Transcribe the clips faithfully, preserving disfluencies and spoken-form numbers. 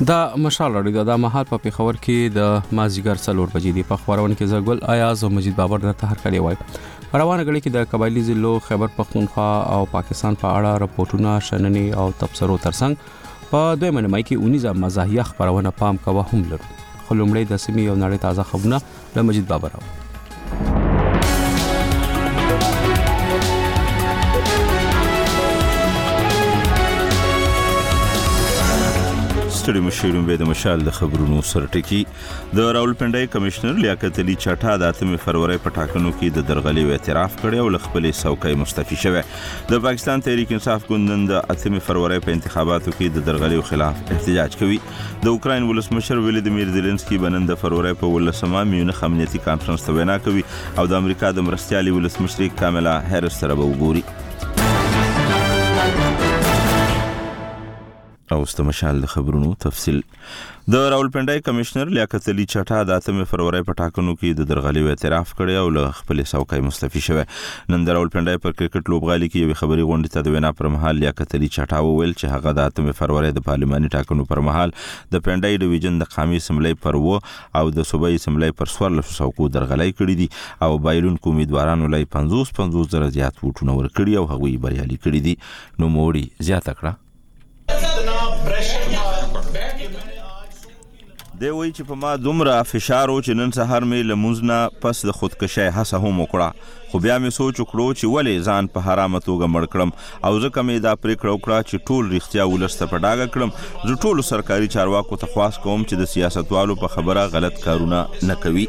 دا مشال راډیو د مهال په پیښور کې د مازیګر څلور بجې دی په خبرونه کې زګل ایاز او مجید بابر د تهر کړي وای روانه غړي کې د قبایلی ضلعو خیبر پختونخوا او پاکستان په اړه راپورټونه شننې او تبصرو ترڅنګ په دوه منمای کې اونیزه مزاحیه خبرونه پام کوه هم لرو خلومړی د سیمې او نړۍ تازه خبرونه له مجید بابر راو ستړي مشرون به د مشال د خبرونو سرټکی د راولپنډای کمشنر لیاقت علي چټا د اتمه فروری په ټاکنو کې د درغلي اعتراف کړی او خپلې څوکۍ مستعفي شوه د پاکستان تحریک انصاف ګوند د اتمه فروری په انتخاباتو کې د درغلي خلاف احتجاج کوي د اوکراین ولسمشر ولادیمیر زيلنسکي بنن د فروری په ولسمه میونخ امنیتي کانفرنس ته وینا کوي او د امریکا د مرستيالي ولسمشر کاملا هریس سره وګوري او استمشال د خبرونو تفصیل د راولپنډای کمشنر لیاقت علي چټا د اتمه فروری په ټاکنو کې د درغلي اعتراف کړی او له خپل څوکۍ مستعفي شوه نن د راولپنډای پر کرکټ لوبغالي کې یو خبري غونډه ته د وینا پر مهال لیاقت علي چټا وویل چې هغه د اتمه فروری د پارلماني ټاکنو پر مهال د پنډای ډیویژن د قومي اسمبلی پر و او د صوبایي اسمبلی پر څوارلس څوکو درغلي کړی دي او بایلونکو امیدوارانو لای پنځوس پنځوس زره زیات ووټونه ورکړي او هغوی بریالي کړي دي نو موړي زیات کړه دی وی چې په ما دومره فشار او چې نن سهار مې لمونځ نه پس د خودکشي هڅه هم وکړه خو بیا مې سوچ وکړو چې ولې ځان په حرامه توګه مړ کړم او ځکه مې دا پریکړه وکړه چې ټول رښتیا ولسته په ډاګه کړم زه ټول سرکاري چارواکو ته خواست کوم چې د سیاستوالو په خبره غلط کارونه نه کوي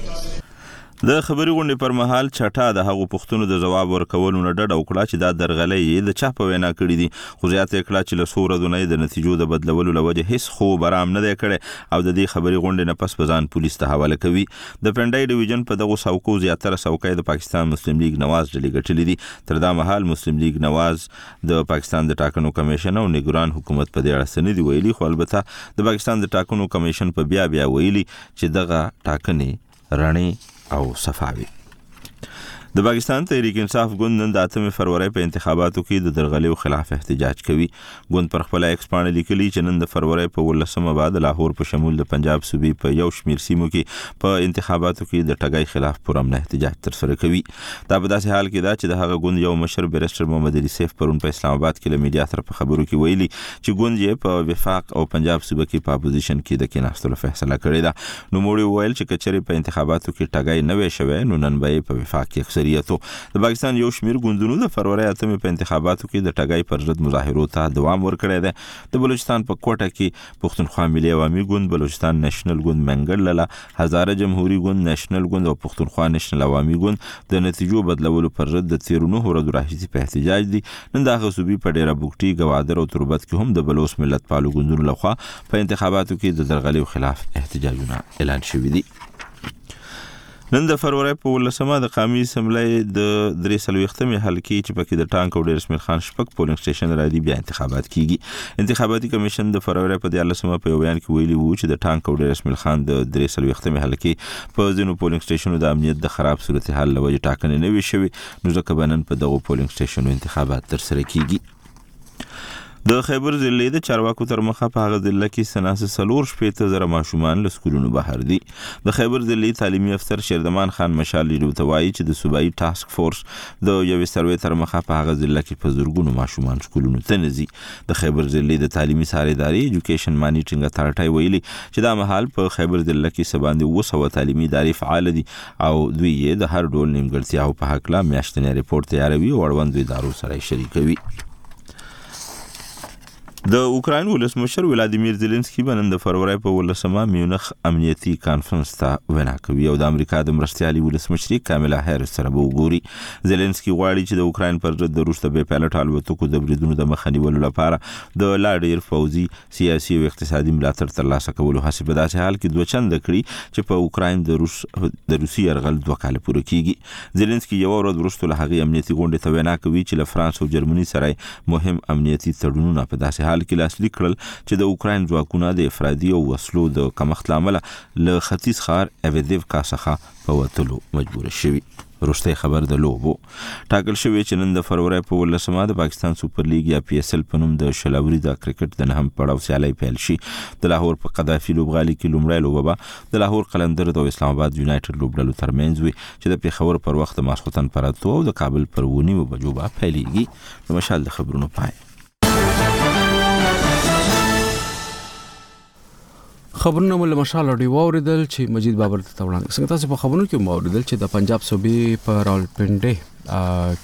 د خبري غونډې پر مهال چټا د هغو پښتنو د جواب ورکولو نه ډډه وکړه چې دا درغلې د چا په وینا کړې دي خو زیاته کړه چې له سوره دونې د نتیجو د بدلولو لوجه هیڅ خو برام نه دی کړي او د دې خبري غونډې نه پس بزان پولیس ته حواله کوي د پنډای ډیویژن په دغه څوکو زیاتره څوکۍ د پاکستان مسلم لیگ نواز ډلې ګټلې دي تر دا مهال مسلم لیگ نواز د پاکستان د ټاکنو کمیشن او نگران حکومت په دې اړه سند ویلي خو البته د پاکستان د ټاکنو کمیشن په بیا بیا ویلي چې دغه ټاکنې رڼې او صفاوي د پاکستان تحریک انصاف ګوند نن د اتمه فروری په انتخاباتو کې د درغلیو خلاف احتجاج کوي ګوند پر خپل ایکس باندې لیکلي چې نن د فروری په ولسمه بعد لاهور په شمول د پنجاب صوبې په یو شمیر سیمو کې په انتخاباتو کې د ټګۍ خلاف پرامن احتجاج ترسره کوي دا په داسې حال کې دا چې د هغه ګوند یو مشر بیرسټر محمد علي سیف پرون په اسلام آباد کې له میډیا سره په خبرو کې ویلي چې ګوند یې په وفاق او پنجاب صوبې کې په اپوزیشن کې د کېناستلو فیصله کړې ده نو موږ ویل چې کچري په انتخاباتو کې ټګۍ نه وي شوی نو نن به په وفاق کې اکثریت د پاکستان یو شمیر ګوندونو د فروری اتمه په انتخاباتو کې د ټګۍ پر ضد مظاهرو ته دوام ورکړی دی د بلوچستان په کوټه کې پښتونخوا ملي عوامي ګوند بلوچستان نېشنل ګوند منګل لاله هزاره جمهوریت ګوند نېشنل ګوند او پښتونخوا نېشنل عوامي ګوند د نتیجو بدلولو پر ضد د تیرونو ورځو راهیسې په احتجاج دي نن د غصوبي په ډیره بوکټي گوادر او تربت کې هم د بلوچ ملت پالو ګوندونو لخوا په انتخاباتو کې د درغلي خلاف احتجاجونه اعلان شوي دي نن د فروری په ولسمه د قومي اسمبلی د درې سلويختمې حلقې چې پکې د ټانک او ډیر اسماعیل خان شپږ پولینګ سټیشن را دي بیا انتخابات کیږي انتخاباتي کمیشن د فروری په دیارلسمه په بیان کې ویلي وو چې د ټانک او ډیر اسماعیل خان د درې سلويختمې حلقې په ځینو پولینګ سټیشنونو د امنیت د خراب صورتحال لوجه ټاکنې نه وي شوي نو ځکه بنن په دغه پولینګ سټیشنونو انتخابات ترسره کیږي د خیبر ضلع د چارواکو تر مخه په هغه ضلع کې سناسه سلور شپېته زره ماشومان له سکولونو بهر دي د خیبر ضلع تعلیمي افسر شیردمان خان مشال لیدو ته وایي چې د صوبایي ټاسک فورس د یوې سروې تر مخه په هغه ضلع کې په زرګونو ماشومان سکولونو ته نه ځي د خیبر ضلع د تعلیمي سارېداري ایجوکیشن مانیټرینګ اتارټي ویلي چې دا مهال په خیبر ضلع کې سباندې اوه سوه تعلیمي ادارې فعال دي او دوی یې د هر ډول نیمګړتیاو په هکله میاشتنی ریپورت تیاروي او اړوندو ادارو سره شریکوي د اوکراین ولسمشر ولادیمیر زيلنسکي بنن د فروری په ولسمه میونخ امنیتي کانفرنس ته وینا کوي او د امریکا د مرستيالي ولسمشر کاملا هریس سره وګوري زيلنسکي غواړي چې د اوکراین پر ضد د روس د بې پایلټ الوتکو د بریدونو د مخنیولو لپاره د لا ډیر فوزي سیاسي او اقتصادي ملاتړ ترلاسه کولو هڅه په داسې حال کې دوه چنده کړي چې په اوکراین د روس د روسي يرغل دوه کال پوره کیږي زيلنسکي یو ورځ وروسته له هغه امنیتي غونډې ته وینا کوي چې له فرانس او جرمني سره مهم امنیتي تړونونه په داسې حال کې لاسلیک کړل چې د اوکراین ځواکونه د افرادي او وسلو د کمښت لامل له ختیځ ښار اویدیوکا څخه په وتلو مجبور شوي. وروستی خبر د لوبو. ټاکل شوی چې نن د فروری په ولسمه د پاکستان سوپر لیګ یا پی اس ال په نوم د شلاوري د کرکټ د نهم پړاو سیالي پیل شي. د لاهور په قذافي لوبغالي کې لومړی لوبه د لاهور قلندر د اسلام آباد یونایټډ لوبډلو ترمنځ وي چې د پیښور پر وخت ماسخوتن پر اتو او د کابل پر ونیمو بجو به پیلېږي. د مشال د خبرونو پای. خبرونه مل مشال اوري واوریدل چې مجید بابر ته وړاندې څنګه تاسو په خبرونو کې واوریدل چې د پنجاب صوبې په راولپنډي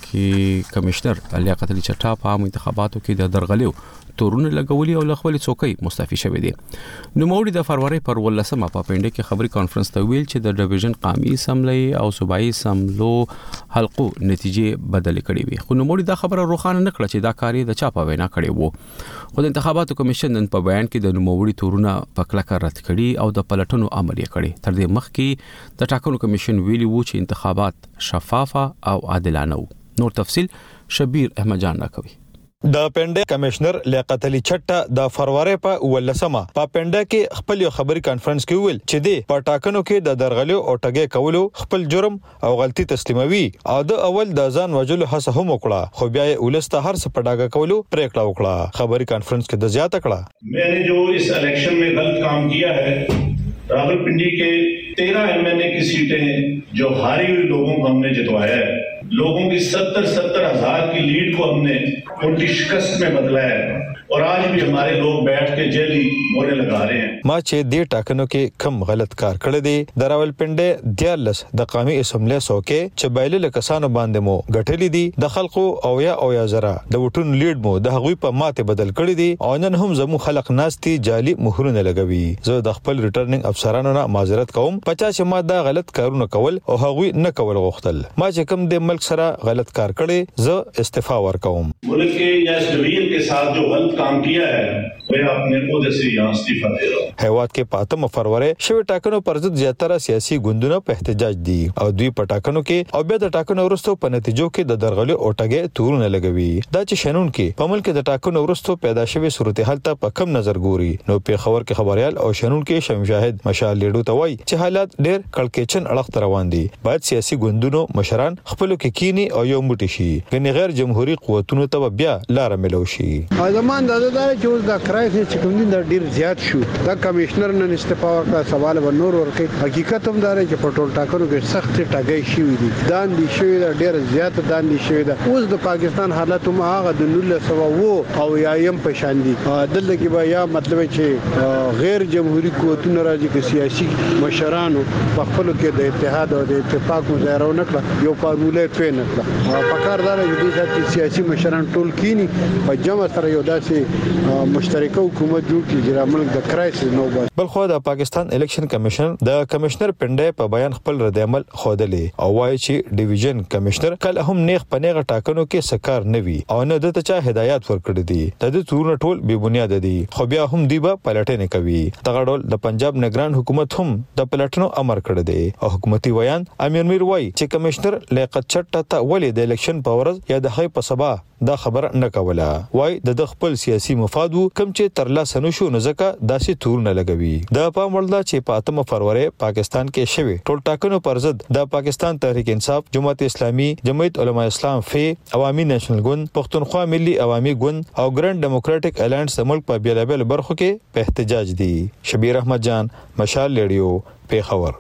کې کمشنر لیاقت علي چټا په عام انتخاباتو کې د درغلیو تورونه لګولي او لخوا څوکۍ مستعفي شوې دي. نو موري د فروری پر ولسمه په پنډه کې خبري کانفرنس ته ویل چې د ډیویژن قومي سملې او صوبایي سملو حلقو نتیجې بدل کړي وي. خو نو موري دا خبره روښانه نه کړه چې دا کاری د چا په وینا کړي وو. خو د انتخاباتو کمیشن نن په بیان کې د نوموړي تورونه په کلکه رد کړي او د پلټنو عمل یې کړي. تر دې مخکې د ټاکنو کمیشن ویلي وو چې انتخابات شفافه او عادلانه وو. نور تفصيل شبیر احمد جان راکوي. د پنډه کمشنر لیاقت علي چټا د فروری په ولسمه په پنډه کې خپل یو خبري کانفرنس کې ویل چې د پټاکنو کې د درغلیو او ټګي کولو خپل جرم او غلطي تسلیموي او د اول د ځان وجلو هڅه هم وکړه خو بیا یې ولسته هر څه پټاګه کولو پریکړه وکړه. خبري کانفرنس کې د زیاته کړه میں نے جو اس الیکشن میں غلط کام کیا ہے راولپنڈی کے تیرہ ایم این اے کی سیٹیں جو ہاری ہوئی لوگوں کو ہم نے جتوایا ہے لوگوں کی ستر ستر ہزار کی لیڈ کو ہم نے ان کی شکست میں بدلا ہے اور آج بھی ہمارے لوگ بیٹھ کے جیلی مونے لگا رہے ہیں. ما چې دې ټاکنو کې کم غلط کار کړی دی د راولپنډي دیالس د قومي اسمبلی څوکې چې بایلل کسانو باندې مو غټلې دي د خلکو او یا او یا زرا د وټون لیډ مو د هغوی په ماته بدل کړی دي او نن هم زمو خلک ناستي جالي مهرونه لګوي. زه د خپل ریټرنینګ افسرانو نه معذرت کوم پچا چې ما دا غلط کارونه کول او هغوی نه کول غوښتل. ما چې کوم د ملک سره غلط کار کړی زه استعفا ورکوم. ملک کے یا اس ڈویژن کے ساتھ جو غلط کام کیا ہے میں اپنے عہدے سے یہاں استعفا دے رہا ہوں. هیواد کې پاتم فروری شوی ټاکنو پر ضد زیاتره سیاسي ګوندونه په احتجاج دي او دوی په ټاکنو کې او بیا د ټاکنو وروسته په نتیجو کې د درغلي او ټګي تورونه لګوي. دا چې شنون کې په ملک د ټاکنو وروسته پیدا شوی صورتحال ته په کم نظر ګوري. نو په خبر کې خبريال او شنون کې شمشاهد مشال لیډو ته وایي چې حالات ډېر کړکېچن اړخ روان دي. باید سیاسي ګوندونو مشران خپل کې کینی او یو موټی شي غني غیر جمهوریت قوتونو ته بیا لار ملو شي. ازمان د دې چې د کرایس چې کوم دین د ډیر زیات شو دا کمشنر نن استعفا ورکړه سوال و نور ورکړي. حقیقت هم دا چې په ټول ټاکنو کې سخت ټاګي شوی دي دان دي شوی دا ډیر زیات دان دي شوی دا اوس د پاکستان حالت هم هغه د نولس سو او یایم په شان دي. دلته کې به یا مطلب چې غیر جمهوریت قوتونو راځي چې سیاسي مشرانو په خپل کې د اتحاد او د اتفاق مظاهره وکړه یو فارموله ټرین کړه. په کار دار دي چې سیاسي مشران ټول کینی په جمع سره یو داسې مشترکه حکومت جوړ کړي چې ملک د کرایسس نو بس. بل خو د پاکستان الیکشن کمیشن د کمشنر پنډه په بیان خپل رد عمل خوده او وایي چې ډیویژن کمشنر کله هم نیغ پنیغه ټاکنو کې سکار نوي او نه د ته چا هدایت ورکړي دي. د دې تورونه ټول بے بنیاد دي خو بیا هم دی به پلټنه کوي. دغه ډول د پنجاب نگران حکومت هم د پلټنو امر کړی دی او حکومتي بیان امیر میر وایي چې کمشنر لیاقت چټا ته ولې د الیکشن په ورځ یا د هغې په سبا دا خبر نه کوله. وای د خپل سیاسي مفاد کم چې تر لا سنو شو نزدکه داسې تور نه لګوي. د پام وړ چې په اتمه فروری پاکستان کې شوی ټول ټاکنو پر ضد د پاکستان تحریک انصاف، جماعت اسلامي، جمعیت علماء اسلام فی، عوامي نېشنل ګوند، پښتونخوا ملي عوامي ګوند او ګرند ډیموکراټک الانس ملک په بیلابل برخو کې په احتجاج دي. شبیر احمد جان، مشال ریډیو، پیښور.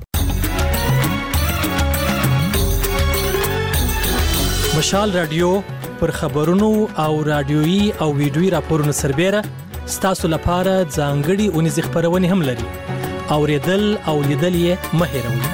مشال رادیو پر خبرونو او رادیويي او ویډیويي راپورونو سربېره ستاسو لپاره ځانګړي اونیزې خبرونه هم لري. اوریدل او لیدل یې مه هېروئ.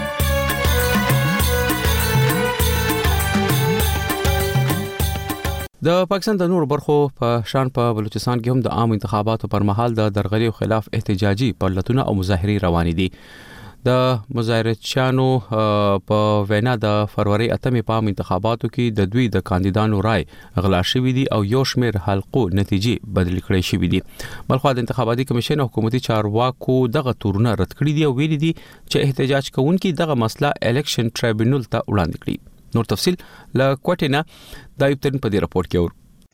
د پاکستان د نور برخو په شان په بلوچستان کې هم د عام انتخاباتو پر مهال د درغلي خلاف احتجاجي پرلتونه او مظاهرې روانې دي. د مظاهرچیانو په وینا د فروری اتمې په عام انتخاباتو کې د دوی د کاندیدانو رای غلا شوې دي او یو شمېر حلقو نتیجې بدل کړې شوې دي. بلخو د انتخاباتي کمیشن او حکومتي چارواکو دغه تورونه رد کړي دي او ویلي دي چې احتجاج کوونکي دغه مسله الیکشن ټریبیونل ته وړاندې کړي. نور تفصيل له کوټینا د ایپتن په دې راپور کې اور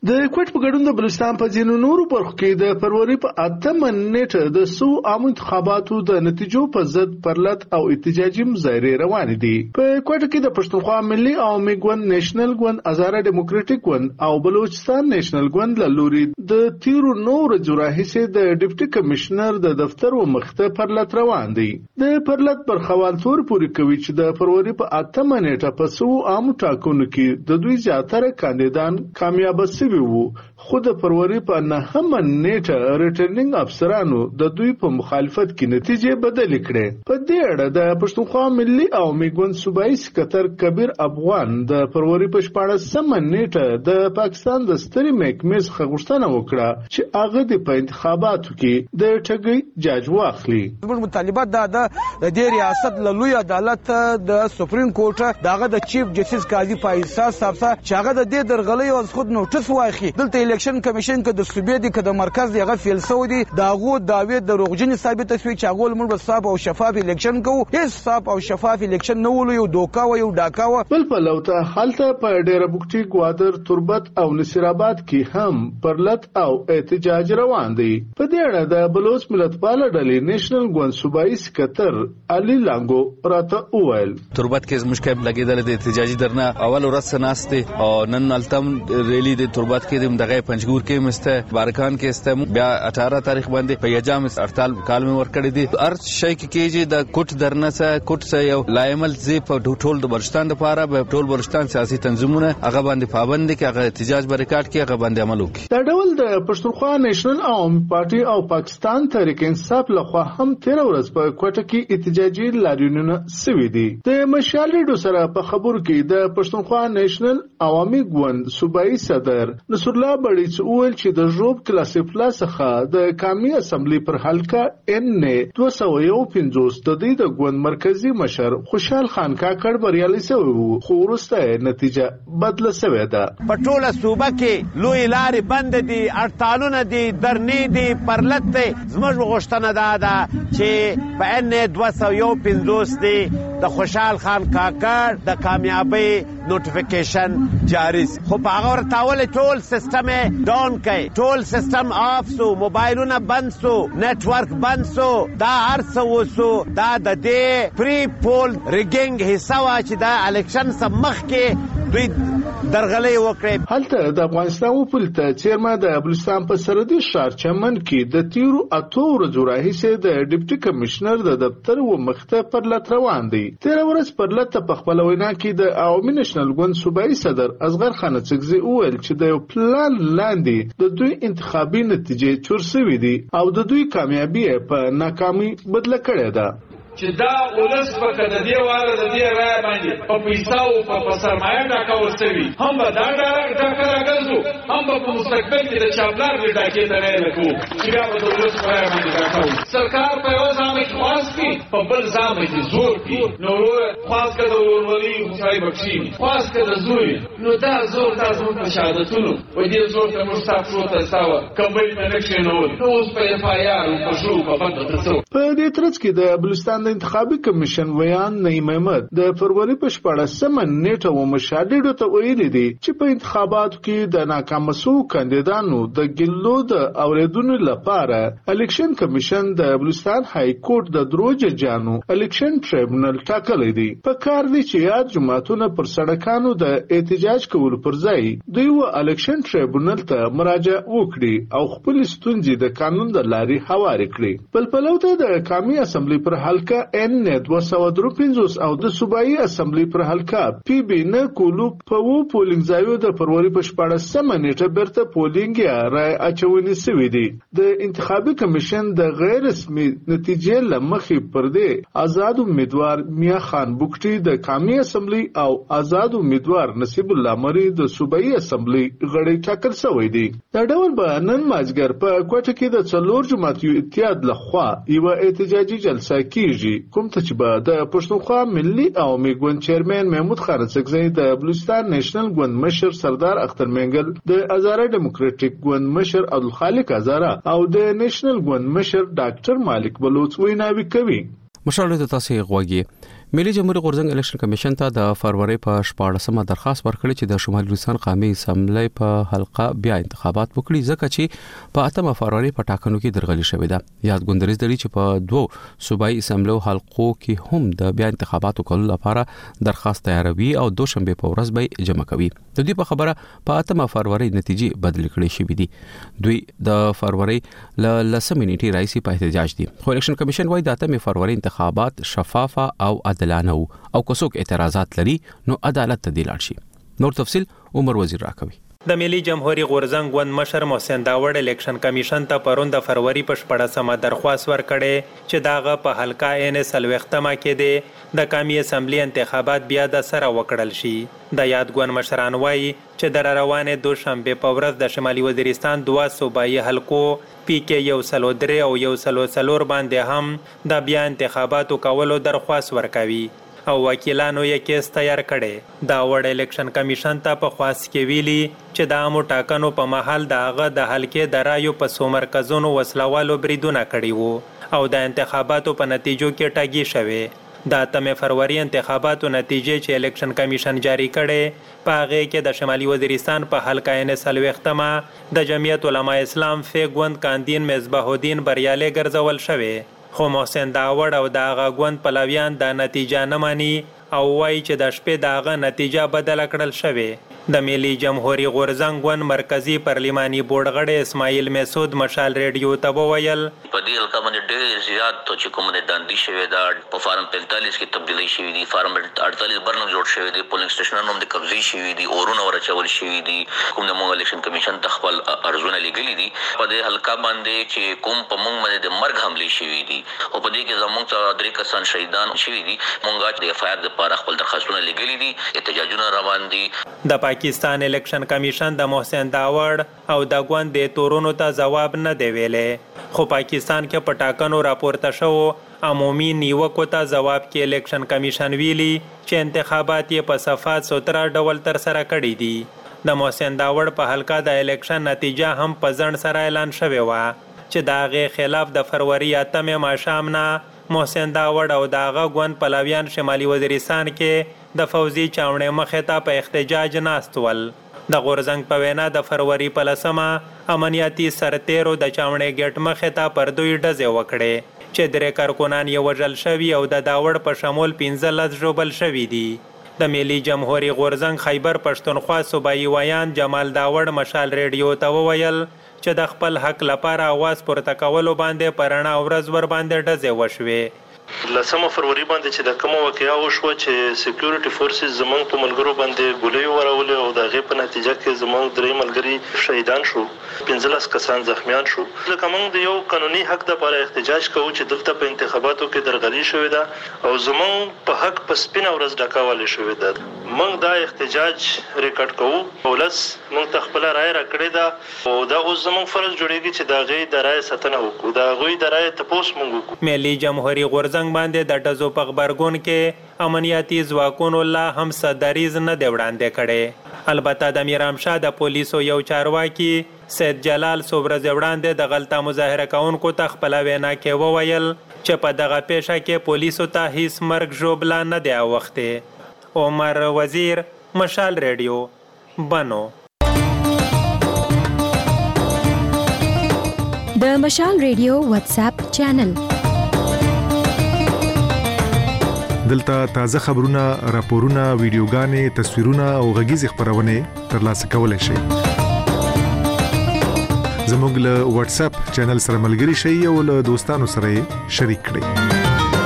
د کوټ په ګډون د بلوچستان په ځینو نورو برخو کې د فروری په اتمه نیټه د سو عام انتخاباتو د نتیجو په ضد پرلط او احتجاجي مظاهرې روانې دي. په کوټ کې د پښتونخوا ملي عوامي ګوند، نېشنل ګوند، هزاره ډیموکراټیک ګوند او بلوچستان نېشنل ګوند له لوري د تیرو نو ورځو راهیسې د ډیپټي کمشنر د دفتر و مخته پرلط روان دي. د پرلط برخوال تور پوری کوي چې د فروری په اتمه نیټه په سو عام ټاکنو کې د دوی زیاتره کاندیدان کامیاب شوي وو، خو د فروری په نهمه نیټه ریټرنینګ افسرانو د دوی په مخالفت کې نتیجې بدلې کړې. په دې اړه د پښتونخوا ملي عوامي ګوند صوبایي سکتر کبیر افغان د فروری په شپاړسمه نیټه د پاکستان د سترې محکمې څخه غوښتنه وکړه چې هغه د په انتخاباتو کې د ټګۍ جاج واخلي. زموږ مطالبات دا د دې ریاست له لوی عدالت د سپریم کورټ دغه د چیف جسټس قاضي فایصل صاحب چې هغه د دې درغلۍ او خود نوټس واخلي. دلته الیکشن کمیشن کې د صوبې د کده مرکز دغه فیل سو دي داغو داوی د روغجن ثابت شوی چې هغه موږ صاحب او شفاف الیکشن کوو. هیڅ صاحب او شفاف الیکشن نه ولو یو دوکا و یو ډاکا و. بل په لوته حالته په ډیره بوکټي، ګوادر، تربت او نصیر آباد کې هم پرلط او احتجاج روان دي. په دې اړه د بلوچ ملتپال ډلې نېشنل ګوند صوبایي سکتر علي لانګو راته وویل تربت کې زموږ کېب لګیدل د احتجاجي درنه اول ورځ ناشته او نن التم ریلی د تربت کې دغه پنځګور کې مسته بارکان کې است بیا اٹھارہ تاریخ باندې په یجام هړتال کال مې ور کړی دي. ارت شي کې کېږي د کوټ درنه سره کوټ سره یو لایمل زی په ټول د بلوچستان لپاره به ټول بلوچستان سیاسي تنظیمونه هغه باندې پابند دي چې هغه احتجاج به ریکارډ کړي، هغه باندې عمل وکړي. دا ډول د پښتونخوا نېشنل عوامي پارټي او پاکستان تحریک انصاف لخوا هم تیر ورځ په کوټه کې احتجاجي لاریونونه سوي دي. د مشال ریډو سره په خبرو کې د پښتونخوا نېشنل عوامي ګوند صوبایي صدر نصر الله بړیڅ وویل چې د ژوب کلاسې پلاس څخه د قومي اسمبلی پر حلقه ان دوه سوه یو پنځوس د دې د ګوند مرکزی مشر خوشحال خان کاکړ بریالي شوی وو، خو وروسته نتیجه بدله شوې ده. په ټوله صوبه کې لوی لارې بند دي، هړتالونه دي، درنې دي، پرلط دي. زموږ غوښتنه دا ده چې په ان دوه سوه یو پنځوس دی د خوشحال خان کاکړ د کامیابی نوټیفیکیشن جاری سي، خو په هغه ورتاول ټول سیستم ډاون کړي، ټول سیستم آف سو، موبایلونه بند سو، نیټ ورک بند سو. دا هر څه وسو. دا د دې پری پول ریګینګ حصہ وا چې دا الیکشن سم مخ کې دوی درغلې وکړې. هلته د افغانستان وپلته چیرمن د بلوچستان په سرحدي ښار چمن کې د تیرو اتو ورځو راهیسې د ډیپټي کمشنر د دفتر و مخته پرلط روان دی. تیر ورځ پرلط په خپل وینا کې د عوامي نېشنل ګوند صوبایي صدر اصغر خان څکزي وویل چې د یو پلان لاندې د دوی انتخابي نتیجې چور شوې دي او د دوی کامیابی په ناکامي بدله کړې ده. چې دا ولس په کده دی واله د دې رای باندې په پیسو او په سرمایه ټاکل شوی، هم به دا ټاکل راغلو، هم په مستقبل کې د چابلار د ټاکې ته نه لګو چې بیا په ولس په رای باندې ټاکو. سرکار په یو ځام کې خاص کی په بل ځام کې زور کی، نو خاص کده ورولي خدای بخشي، خاص کده زوی، نو دا زور تاسو په شهادتونو و دې زور ته مستعفو ته ساوه کمبل نه نشینول. نو اوس په اف آی آر او په شو په بند تاسو په دې ترڅ کې د بلوچستان د انتخابي کمیشن ویان نعیم احمد د فروری په شپاړسمه نیټه و مشاهدینو ته ویلي دي چې په انتخاباتو کې د ناکام شو کاندیدانو د ګلو د اوریدونو لپاره الیکشن کمیشن د بلوچستان های کورټ د درو ججانو الیکشن ټریبونل ټاکلی دی. په کار دی چې یاد جماعتونه پر سړکانو د احتجاج کولو پر ځای دوی و الیکشن ټریبونل ته مراجعه وکړي او خپل ستونزې د قانون د لارې هوارې کړي. بل پلوته د قومي اسمبلی پر حلقه ان دوه سوه درې پنځوس او د صوبایي اسمبلی پر حلقه پی بی نه کولو په وو پولینګ ځایو د فروری په شپاړسمه نیټه برته پولینګ یا رای اچونې سوي دي. د انتخابي کمیشن د غیر رسمي نتیجې لمخې پر دې آزاد امیدوار میا خان بوکټي د قومي اسمبلی او آزاد امیدوار نصیب الله مری د صوبایي اسمبلی غړي ټاکل شوی دي. دا ډول به نن مازګر په کوټه کې د څلور جماعتي اتحاد لخوا یو احتجاجي جلسه کیږي، کوم ته چې به د پښتونخوا ملي عوامي ګوند چیرمن محمود خان څکزی، د بلوچستان نېشنل ګوند مشر سردار اختر منګل، د هزاره ډیموکراټیک ګوند مشر عبدالخالق هزاره او د نېشنل ګوند مشر ډاکټر مالک بلوچ ویناوي کوي. مشاورت تاسو غوږی ملي جمهوریت غورځنګ الیکشن کمیشن ته د فروری په شپاړسمه درخواست ورکړی چې د شمالي وزیرستان قومي اسمبلی په حلقه بیا انتخابات وکړي ځکه چې په اتمه فروری په ټاکنو کې درغلي شوې ده. یاد ګوندریز دلی چې په دوه صوبایي اسمبلیو حلقو کې هم د بیا انتخاباتو کولو لپاره درخواست تیاروي او دوشنبه په ورځ به جمع کوي. د دې په خبره په اتمه فروری نتیجې بدل کړې شوې دي. دوی د فروری ل لسمې نیټې راځي په احتجاج دي. خو الیکشن کمیشن وايي د اتمه فروری انتخابات شفافه او عادلانه او که څوک اعتراضات لري نو عدالت ته دی لاړ شي. نور تفصيل عمر وزیر راکوي. د ملي جمهوریت غورځنګ ګوند مشر محسن داوړ الیکشن کمیشن ته پرون د فروری په شپږمه درخواست ورکړې چې داغه په حلقه ان سلوختمه کې دی د قومي اسمبلی انتخابات بیا د سره وکړل شي. د یاد ګوند مشران وایي چې د روانه دوشنبه په ورځ د شمالي وزیرستان دوه صوبایي حلقو پی کې یو سلو درې او یو سلو څلور باندې هم د بیا انتخاباتو کولو درخواست ورکوي او وکیلانو یې کیس تیار کړي. دا وړ الیکشن کمیشن ته په خواست کې ویلي چې د عامو ټاکنو په محل دغه د حلقې د رایو په څو مرکزونو وسلوالو بریدونه کړي وو او د انتخاباتو په نتیجو کې ټاګي شوه. د اتمه فروری انتخاباتو نتیجې چې الیکشن کمیشن جاری کړي په هغه کې د شمالي وزیرستان په حلقه ان سلوختمه د جمعیت علماء اسلام فیګوند کاندین مصباح الدین بریالي ګرځول شوه. خو محسن داوړ او داغه ګوند پلویان د نتیجه نه مانی او وایي چې د شپې داغه نتیجه بدل کړل شوه. د ملي جمهوریت غورځنګ ګوند مرکزی پارلماني بورډ غړی اسماعیل مسعود مشال ریډیو ته وویل په دې حلقه باندې ډېر زیات تو چې کوم د داندي شوی دا په فارم پینتالیس کې تبدیلی شوې دي، فارم اړتالیس برنامه جوړ شوی دی، پولینګ سټیشنونو هم د قبضې شوی دي، اورونه ورچول شوی دي. کوم د مونږ الیکشن کمیشن ته خپل ارزونه لګلې دي په دې حلقه باندې چې کوم په مونږ باندې د مرګ حمله شوی دي او په دې کې زموږ ته درې کسان شهیدان شوی دي. مونږه د اف آی آر د لپاره خپل درخواستونه لګلې دي، احتجاجونه روان دي. د پاکستان الیکشن کمیشن د محسن داوړ او د ګوند د تورونو ته جواب نه دی ویلې. خو پاکستان کې پټاکنو راپورته شو عمومي نیوکو ته جواب کې الیکشن کمیشن ویلي چې انتخابات یې په صفات سوتره ډول تر سره کړي دي. د محسن داوړ په حلقه د الیکشن نتیجه هم په ځن سره اعلان شوی و چې داغه خلاف د فروری اتمه ماښام نه محسن داوړ او داغه ګوند پلویان شمالي وزیرستان کې د فوزي چاونې مخې ته په احتجاج ناستول. د غورځنګ په وینا د فروری په لسمه امنیتي سرتیرو د چاونې ګټ مخې ته پر دوی ډزې وکړې چې درې کارکونان یې وژل شوي او د داوړ په شمول پنځه لس ژوبل شوي دي. د ملي جمهوریت غورځنګ خیبر پښتونخوا صوبایي ویان جمال داوړ مشال ریډیو ته وویل چې د خپل حق لپاره आवाज پورته کولو باندې پرانا ورځ ور باندې ډزې وشوې. لسمه فروری باندې چې د کومه واقعیا وشوه چې سکیورټي فورسز زمونږ په ملګرو باندې ګولۍ ورولې او د هغې په نتیجه کې زمونږ درې ملګري شهیدان شو، پنځلس کسان زخمیان شو. ځکه موږ د یو قانوني حق دپاره احتجاج کوو چې دلته په انتخاباتو کې درغلي شوې ده او زمونږ په حق په سپینه ورځ ډکه ولې شوې ده. موږ دا احتجاج ریکارډ کوو، ولس موږ ته خپله رایه راکړې ده او دا اوس زمونږ فرض جوړېږي چې د هغې د رایې ساتنه وکړو، د هغوی د رایې تپوس موږ وکړو. ملي جمهوریت غورځنګ باندې د ډزو په خبرګون کې امنیتي ځواکونو لا هم صدریز نه دی وړاندې کړي. البته د میرام شاه د پولیسو یو چارواکي سید جلال څو ورځې وړاندې د غلطه مظاهره کوونکو ته خپله وینا کې وویل چې په دغه پیښه کې پولیسو ته هیڅ مرګ ژوبله نه دی اوښتې. عمر وزیر، مشال ریډیو، بنو. د مشال ریډیو واتس اپ چینل دلته تازه خبرونه، راپورونه، ویډیوګانې، تصویرونه او غږیز خبرونه ترلاسه کولای شئ. زموږ له واتس اپ چینل سره ملګري شئ او له دوستانو سره شریک کړئ.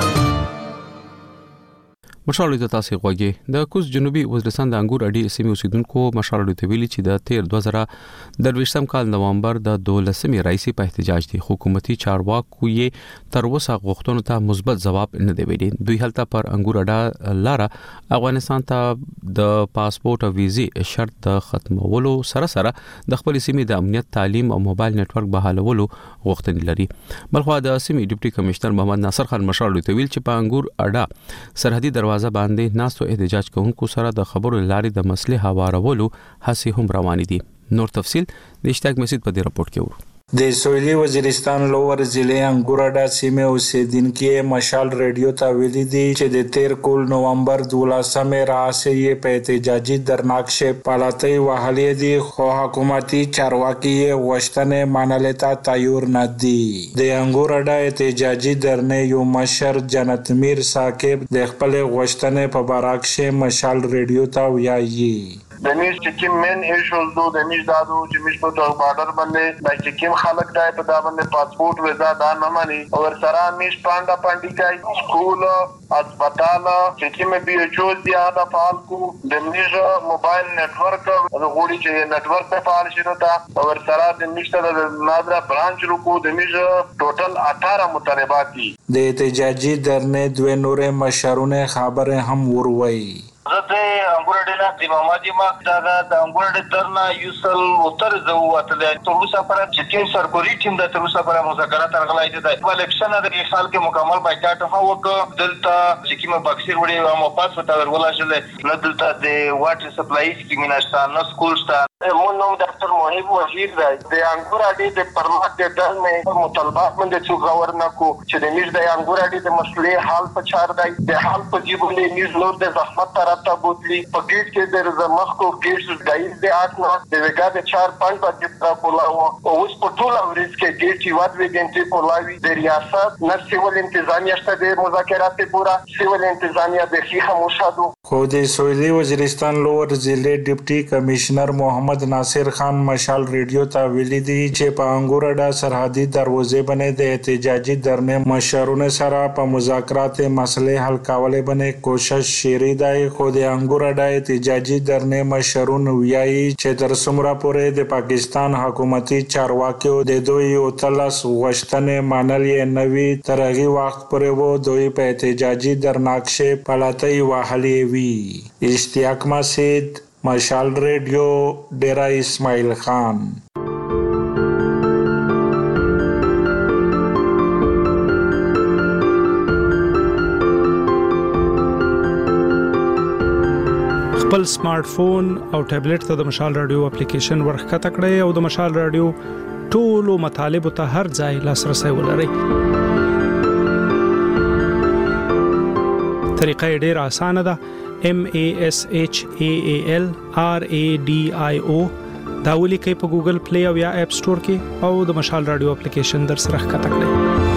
مشال د تاسو غوږی د کوز جنوبي وزیرستان د انګور اډي سیمې اوسیدونکو مشال د ویلي چې د تیر دوه زره درویشتم کال نومبر د دولسمې رئیسي په احتجاج دي حکومتي چارواکو یې تر اوسه غوښتنو ته مثبت جواب نه دی ویلي. دوی هلته پر انګور اډا لاره افغانستان ته د پاسپورت او ویزې شرط د ختمولو سره سره د خپل سیمې د امنیت، تعلیم او موبایل نتورک بحالولو غوښتنې لري. بلخو د سیمې ډیپټي کمشنر محمد ناصر خان مشال د ویل چې په انګور اډا سرحدي دروازه باندې ناستو احتجاج کوونکو سره د خبرو لاري د مسلې هوارولو هڅې هم روانې دي. نور تفصيل د اشتاق مسجد په دې راپورټ کې ورو. د سویلي وزیرستان لوور ضلع انګورډا سیمه اوسیدونکو مشال ریډیو ته ویلي دي چې د تیر کول نومبر دولسمې راځي په احتجاجي درناکشه پالاتي وهلې دي خو حکومتي چارواکي غوښتنې منلته تیار نه دي. د انګورډا احتجاجي درنه یو مشر جنت میر ثاقب د خپل غوښتنې په بارکشه مشال ریډیو ته ویایي. د میش چې کوم من ایشوز دو د میش دادو چې میش په ټول بارډر باندې د چې کوم خلک دای په دا باندې پاسپورت ویزا دا نه مانی او سره میش پاندا پاندی کای سکول هسپتال چې کوم بي ایچ او دی دا فعال کو د میش موبایل نتورک د غوړي چې نتورک په فعال شي نو دا او سره د میش ته د نادرا برانچ رکو د میش ټوټل اٹھارہ مطالبات دي. د احتجاجي درنه دوه نورې مشرونه خبره هم وروي. زه انګورډ نه د محمد ما دا د انګورډ درنا یوسل وتر زو وتل تر اوسه پر چې ټیم سرکوري ټیم د تر اوسه پر مذاکرات ترغلای دي د الیکشن د خلک کې مکمل بایکاټ هو وک دلته چې کیمه بکسیر وړي مو پاس وتا ورولا شل نه دلته د واټر سپلای سکیم نشته نه سکول شته. مون نوم ډاکټر موهب وزیر دی د انګورډ د پرمات د درنه مطالبات باندې څو غور نه کو چې د میز د انګورډ د مسلې حل په چار دی د حل په جیبولې میز نور د زحمت ترته بوتلی په ګیټ کې د زمخ کو ګیټ دایز د اټنا د وګا د چار پنځه پټه کولاو او اوس په ټول اورز کې ګیټ یو د وګنټي کولاوي د ریاست نه سیول انتظامیه شته د مذاکرات پورا سیول انتظامیه د خي خاموشادو. خو د سویلي وزیرستان لوور ضلع ډیپټي کمشنر محمد ناصر خان مشال ریډیو ته ویلي دي چې په انګورډا سرحدي دروازې باندې د احتجاجي درنه مشرونه سره په مذاکرات مسلې حل کولو باندې کوشش شری دی. خو د انګورډا احتجاجي درنه مشرون ویایي چې تر څومره پورې د پاکستان حکومتي چارواکو د دوی او تلس غوښتنې منلې نوي تر هغه وخت پورې وو دوی په احتجاجي درناکشه پالاتي وهلې وي. اشتیاق مسجد مشال ریډیو ډیرا اسماعیل خان. خپل سمارټ فون او ټابلیټ ته د مشال رادیو اپلیکیشن ورخکته کړئ او د مشال رادیو ټولو مطالب ته هر ځای لاسرسي ولرئ. طریقه ډیره اسانه ده. M A S H A A L R A D I O دا ولیکئ په ګوګل پلی او یا اپ سٹور کې او د مشال رادیو اپلیکیشن در سره ښکته کړئ.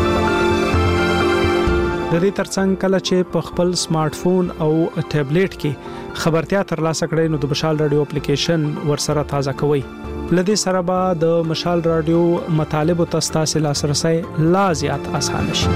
د دې ترڅنګ کله چې په خپل سمارټ فون او ټابلیټ کې خبرتیا ترلاسه کړئ نو د مشال رادیو اپلیکیشن ورسره تازه کوئ. لدې سره به د مشال رادیو مطالب او تاسو لاسرسي لا زیات اسانه شي.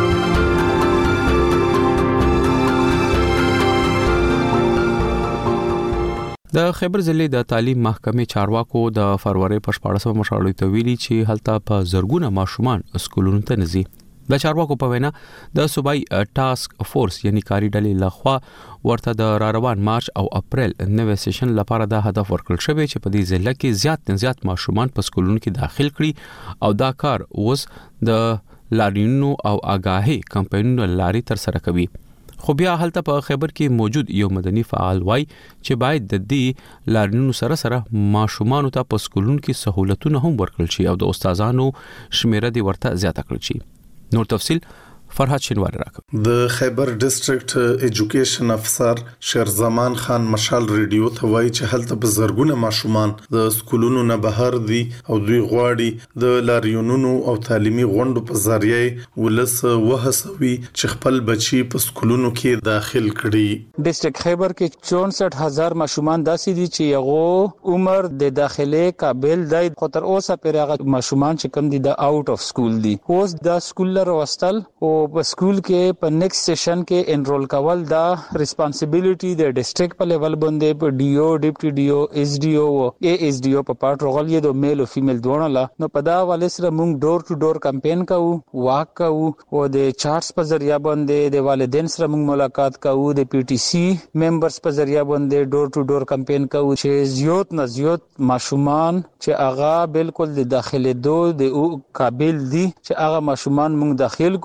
د خیبر ضلع د تعلیم محکمې چارواکو د فروری په شپاړسمه مشاورې ته ویلي چې هلته په زرګونه ماشومان سکولونو ته نزي. د چارواکو په وینا د صوبایي ټاسک فورس یعنی کاری ډلې لخوا ورته د راروان مارچ او اپریل نوې سیشن لپاره د هدف ورکړل شوی چې په دې ضلع کې زیات نه زیات ماشومان په سکولونو کې داخل کړي او دا کار اوس د لارینو او آگاهي کمپاینونو لاري تر سره کوي. خو بیا هلته په خیبر کې موجود یو مدني فعال وای چې باید د دې لارینو سره سره ماشومان ته په سکولونو کې سہولتونه هم ورکړل شي او د استادانو شمیره دی ورته زیاته کړل شي. نور تفصیل فرحت شینواری راکړه. د خیبر ډیسټریکټ ایجوکیشن افسر شیرزمان خان مشال ریډیو ته وایي چې هلته په زرګونه ماشومان د سکولونو نه بهر دي او دوی غواړي د لاریونونو او تعلیمي غونډو په ذریعه ولس وهڅوي چې خپل بچي په سکولونو کې داخل کړي. ډیسټریکټ خیبر کې چونسټ هزار ماشومان داسې دي چې هغه عمر د داخله قابل دی خو تر اوسه پر هغه ماشومان چې کم دي د اوټ اف سکول دي. اوس د سکول لر وستل او په سکول کې په نیکسټ سیشن کې انرول کول دا ریسپانسیبিলিټي د ډیسټریکټ په لیول باندې په ډي او ډیپټي ډي او ایس ډي او او اي ایس ډي او په پارت رغلې د میل او فیمیل دوه لا نو په دا والي سره موږ ډور ټو ډور کمپاین کوو واک کوو او د چارټس په ذریعہ باندې د والدین سره موږ ملاقات کوو د پی ټي سي ممبرز په ذریعہ باندې ډور ټو ډور کمپاین کوو چې زیات نه زیات ماشومان چې هغه بالکل د داخله دوه د قابل دي چې هغه ماشومان موږ داخل کوو او د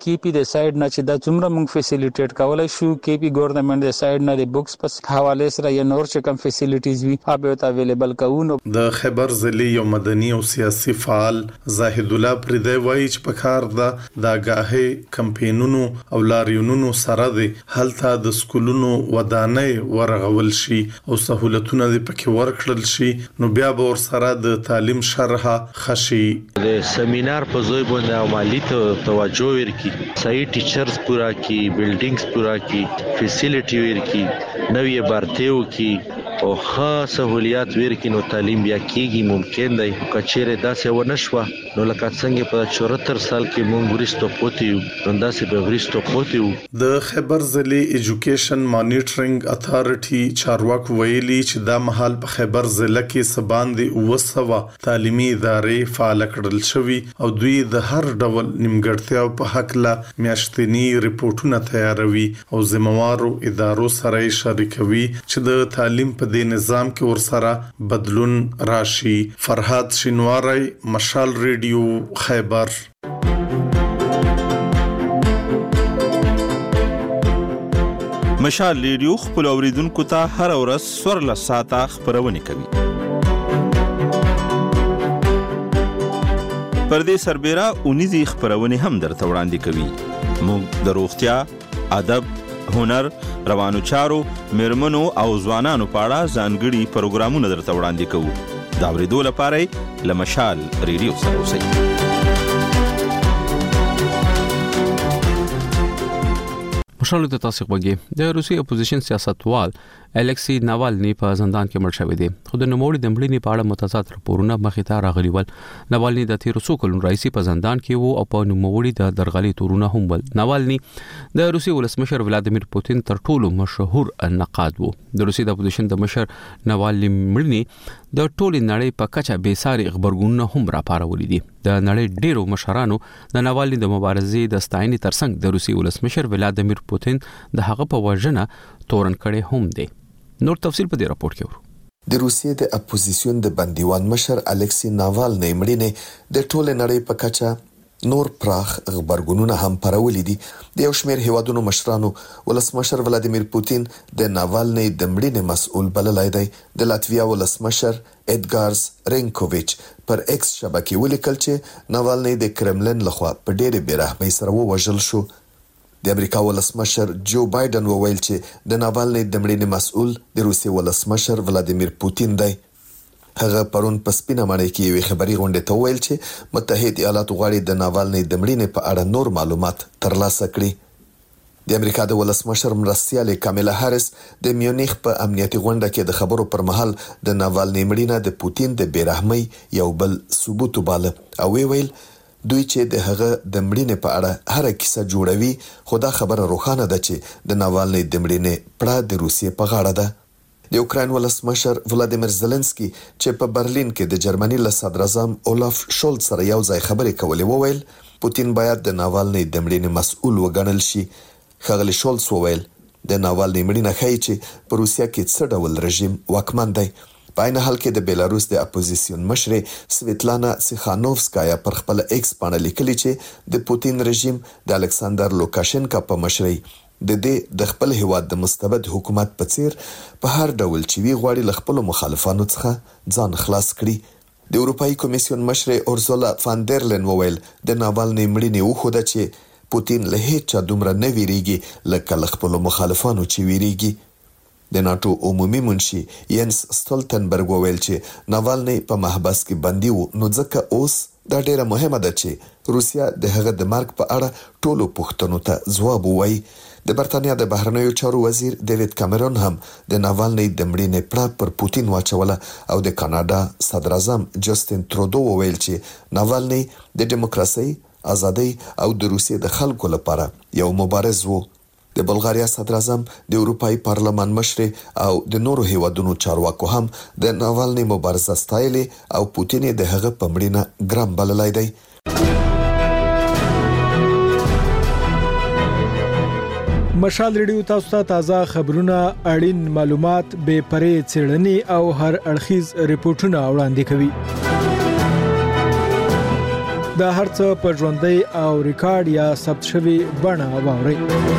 کی پی د سایډ نه چې د څومره موږ فیسیلیټیټ کولای شو کی پی ګورنمنت د سایډ نه د بوکس په حواله سره یا نور چې کوم فیسیلیټیز وي هغه ته اویلیبل کوو. د خیبر ضلع یو مدني او سیاسي فعال زاهد الله پردی وایي چې په کار د داګاهي کمپاینونو او لاریونونو سره د هلته د سکولونو ودانۍ ورغول شي او سہولتونه د پکې ورکړل شي نو بیا به ور سره د تعلیم شرحه خشي. د سیمینار په ځای باندې عملی ته توجه ورکړي، صحیح ټیچرز پورا کی، بلډینګز پورا کی، فیسیلیټي ورکړي، نوې بارتیو کی او خاص سہولیات ورکړي نو تعلیم بیا کیږي. ممکن دی کچېره داسې ونه شوه نو لکه څنګه په چورهتر سال کې مونږ ورستو پوتیو نو داسې به ورستو پوتیو. د خیبر ضلع ایجوکیشن مانیټرینګ اتھارټي چارواکو ویلي چې دا مهال په خیبر ضلع کې سباندې وسوه تعلیمي ادارې فعال کړل شوي او دوی د هر ډول نیمګړتیاو په حق لا میاشتنی ریپورتونه تیاروي او ذمہوارو ادارو سره شریکوي چې د تعلیم په دې نظام کې ورسره بدلون راشي. فرهاد شینواری، مشال ریډیو، خیبر. مشال ریډیو خپل اوریدونکو ته هر ورځ سورله ساعته خبرونه کوي. پر دې سربېره اونیزي خبرونه هم درته وړاندې کوي. موږ د روغتیا، ادب، هنر، روانو چارو، میرمنو او ځوانانو په اړه ځانګړي پروګرامونه درته وړاندې کوو. دا ورېدو لپاره له مشال ریډیو سره اوسئ. مشال ته تاسو غوږی د روسي اپوزیشن سیاستوال الکسی ناوالنی په زندان کې مړ شوی دی. خو د نوموړي د مړینې په اړه متضاد راپورونه مخې ته راغلي ول. ناوالنی د تیر څو کلونو راځي په زندان کې وو او په نوموړي د درغلي تورونه هم ول. ناوالنی د روسي ولسمشر ولادیمیر پوتین تر ټولو مشهور نقاد وو. د روسي د اپوزیشن د مشر ناوالنی مړینې د ټولې نړۍ په کچه بې ساري خبرګونونه هم راپارولي دي. د نړۍ ډیرو مشرانو د ناوالنی د مبارزې د ستاینې ترڅنګ د روسي ولسمشر ولادیمیر پوتین د هغه په وژنه تورن کړي هم دي. نور تفصیل په دې راپور کې ورو. د روسیې د اپوزیسیون د بندیوان مشر الکسی ناوالنی مړینې د ټول نړۍ په کچه نور پراخ خبرګونونه هم پرولې دي. د یو شمېر هیوادونو مشرانو ولسمشر ولادیمیر پوتین د ناوالنی د مړینې مسؤل بللی دی. د لاتویا ولسمشر اډګارز رینکوویچ پر ایکس شبکې ولیکل چې ناوالنی د کرملن لخوا په ډېرې بېرحمۍ سره ووژل شو. د امریکا ولسمشر جو بایدن وویل چې د ناوالنی د مړینې مسؤل د روسیې ولسمشر ولادیمیر پوتین دی. هغه پرون په سپینه ماڼۍ کې یوې خبري غونډې ته وویل چې متحد ایالات غواړي د ناوالنی د مړینې په اړه نور معلومات ترلاسه کړي. د امریکا د ولسمشر مرستیال کامیلا هاریس د میونخ په امنیتي غونډه کې د خبرو پر مهال د ناوالنی مړینه د پوتین د بیرحمۍ یو بل ثبوت وباله او ویل دوی چې د هغه د مړینې په اړه هر کیسه جوړوي خو دا خبره روښانه ده چې د ناوالنی د مړینې پړه د روسیې په غاړه ده. د یوکراین ولسمشر ولادیمیر زيلنسکي چې په برلین کې د جرمني له صدر اعظم اولاف شولز سره یو ځای خبرې کولې وویل پوتین باید د ناوالنی د مړینې مسؤل وګڼل شي. ښاغلی شولز وویل د ناوالنی مړینه ښیي چې په روسیه کې څه ډول رژیم واکمن دی. په عین حال کې د بیلاروس د اپوزیسیون مشرې سویتلانا سیخانوفسکایا پر خپل ایکس باندې لیکلي چې د پوتین رژیم د الکساندر لوکاشنکا په مشرۍ د دې د خپل هیواد د مستبد حکومت په څیر په هر ډول چې وی غواړي ل خپل مخالفانو څخه ځان خلاص کړي. د اروپאי کمیسیون مشرې اورزولا فاندرلن وویل د ناوالنی مړینې وخوده چې پوتین له هیڅ دومره نه ویریږي لکه ل خپل مخالفانو چې ویریږي. د ناتو عمومي منشي ینس ستولتنبرګ وویل چې ناوالنی په محبس کې بندي وو نو ځکه اوس دا ډیره مهمه ده چې روسیا د هغه د مرګ په اړه ټولو پوښتنو ته ځواب ووایي. د برتانیا د بهرنیو چارو وزیر ډیوډ کامرون هم د ناوالنی د مړینې پړه پر پوتین واچوله او د کاناډا صدر اعظم جسټین ترودو وویل چې ناوالنی د دیموکراسي، ازادۍ او د روسیې د خلکو لپاره یو مبارز وو. د بلغاریا صدر اعظم، د اروپאי پارلمان مشرې او د نورو هیوادونو چارواکو هم د ناوالنی مبارزه ستایلې او پوتین د هغه په مړینه ګرام بللی دی. مشال ریډیو تاسو ته تازه خبرونه، اړین معلومات، بې پرې څېړنې او هر اړخیز ریپورتونه وړاندې کوي. د هر څه په ژوندۍ او ریکارډ یا ثبت شوی بڼه واورئ.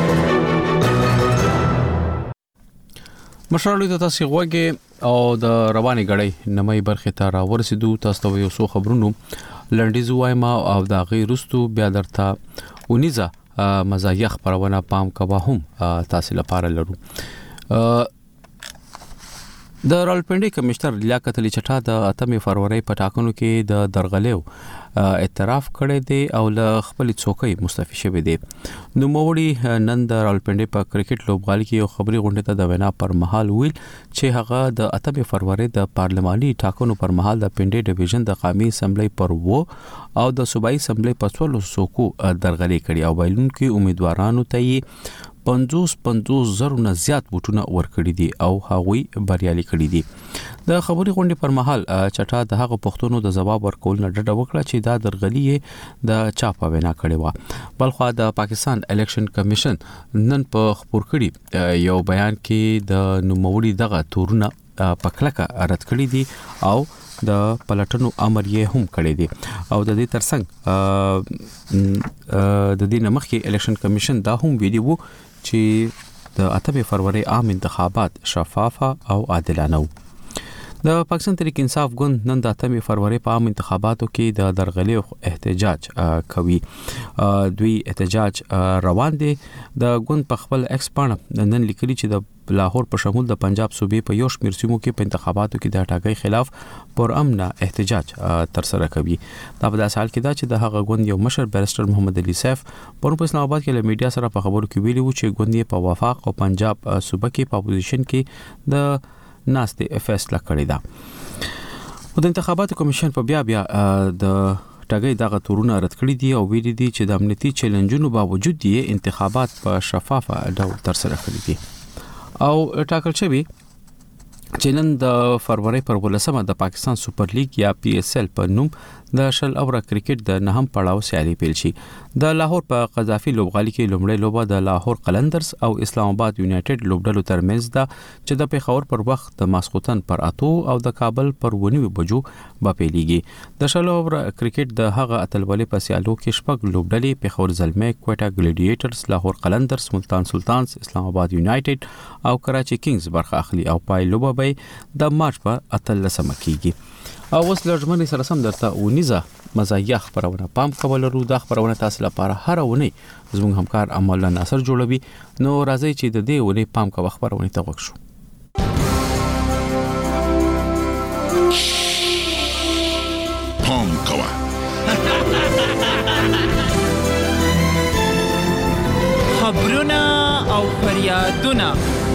مشرانو ته تاسو غوږی او د رواني غړي نمای برخه ته راورسېدو. تاسو ته یو څو خبرونو لنډیز وایم او دا غیر رستو بیا درته ونیزه مزایخ پرونه پام کوا هم تاسو لپاره لرو. د رالپنډي کمشنر لیاقت علي چټا د اتمې فروری په ټاکنو کې د درغلیو اعتراف کړی دی او له خپل څوکۍ مستعفي شوی دی. نو موړي نن د رالپنډي په کرکټ لوبغالي کې یو خبري غونډه ته د وینا پر مهال ویل چې هغه د اتمې فروری د پارلماني ټاکنو پر مهال د پنډي ډیویژن د قومي اسمبلی پر وو او د صوبایي اسمبلی په څولو څوکو درغلي کړي او ویلون کې امیدوارانو ته یې پنځوس پنځوس زره نه زیات وټونه ورکړي دي او هغوی بریالي کړي دي. د خبري غونډې پر مهال چټا د هغه پښتنو د جواب ورکول نه ډډه وکړه چې دا درغلي د چا په وینا کړي و. بلخو د پاکستان الیکشن کمیشن نن په خبر کړي یو بیان کې د نوموړي دغه تورونه پکلکه رد کړي دي او د پلټنو امر یې هم کړی دی او د دې ترڅنګ د دې نمخې الیکشن کمیشن دا هم ویلي وو چې د اتمې فروری عام انتخابات شفافه او عادلانه وو. د پاکستان تحریک انصاف ګوند نن د اتمې فروری په عام انتخاباتو کې د درغلي احتجاج کوي. دوی احتجاج روان دي. د ګوند په خپل ایکس پاڼه نن لیکلي چې د لاهور په شمول د پنجاب صوبې په یو شمېر سیمو کې په انتخاباتو کې د هټاګۍ خلاف پر امن احتجاج تر سره کوي. دا په داسې حال کې دا چې د هغه ګوند یو مشر بیرسټر محمد علي سیف پرون په اسلام آباد کې له میډیا سره په خبرو کې ویلي و چې ګوند یې په وفاق او پنجاب صوبه کې په اپوزیشن کې د ناستې فیصله کړې ده. د انتخاباتو کمیشن په بیا بیا د ټاګي دغه تورونه رد کړی دي او ویلي دي چې د امنیتي چیلنجونو باوجود یې انتخابات په شفافه ډول تر سره کړي دي او ټاکل شوی چې نن د فروری پر ولسمه د پاکستان سپر لیګ یا پی ایس ایل په نوم د شل اوره کرکټ د نهم پړاو سیالي پیل شي. د لاهور په قذافي لوبغالي کې لومړی لوبه د لاهور قلندرز او اسلام آباد یونایټډ لوبډلو ترمنځ ده چې د پیښور پر وخت د ماسخوتن پر اتو او د کابل پر ونیو بجو به پیلېږي. د شل اوره کرکټ د هغه اتلولې په سیالو کې شپږ لوبډلې پیښور زلمه، کوټا ګلیډیټرز، لاهور قلندرز، ملتان سلطانز، اسلام آباد یونایټډ او کراچي کینګز برخه اخلي او پای لوبه به د مارچ په اتلسمه کېږي. او اوس لږمنې سره سم درته ونیزه مزایخ خبرونه پام کولرو. دا خبرونه تاسو لپاره هر ونی زموږ همکار امل ناصر جوړوي. نو راځي چې د دې ونی پام کوو خبرونه ته وښو. پام کوه خبرونه او فریادونه.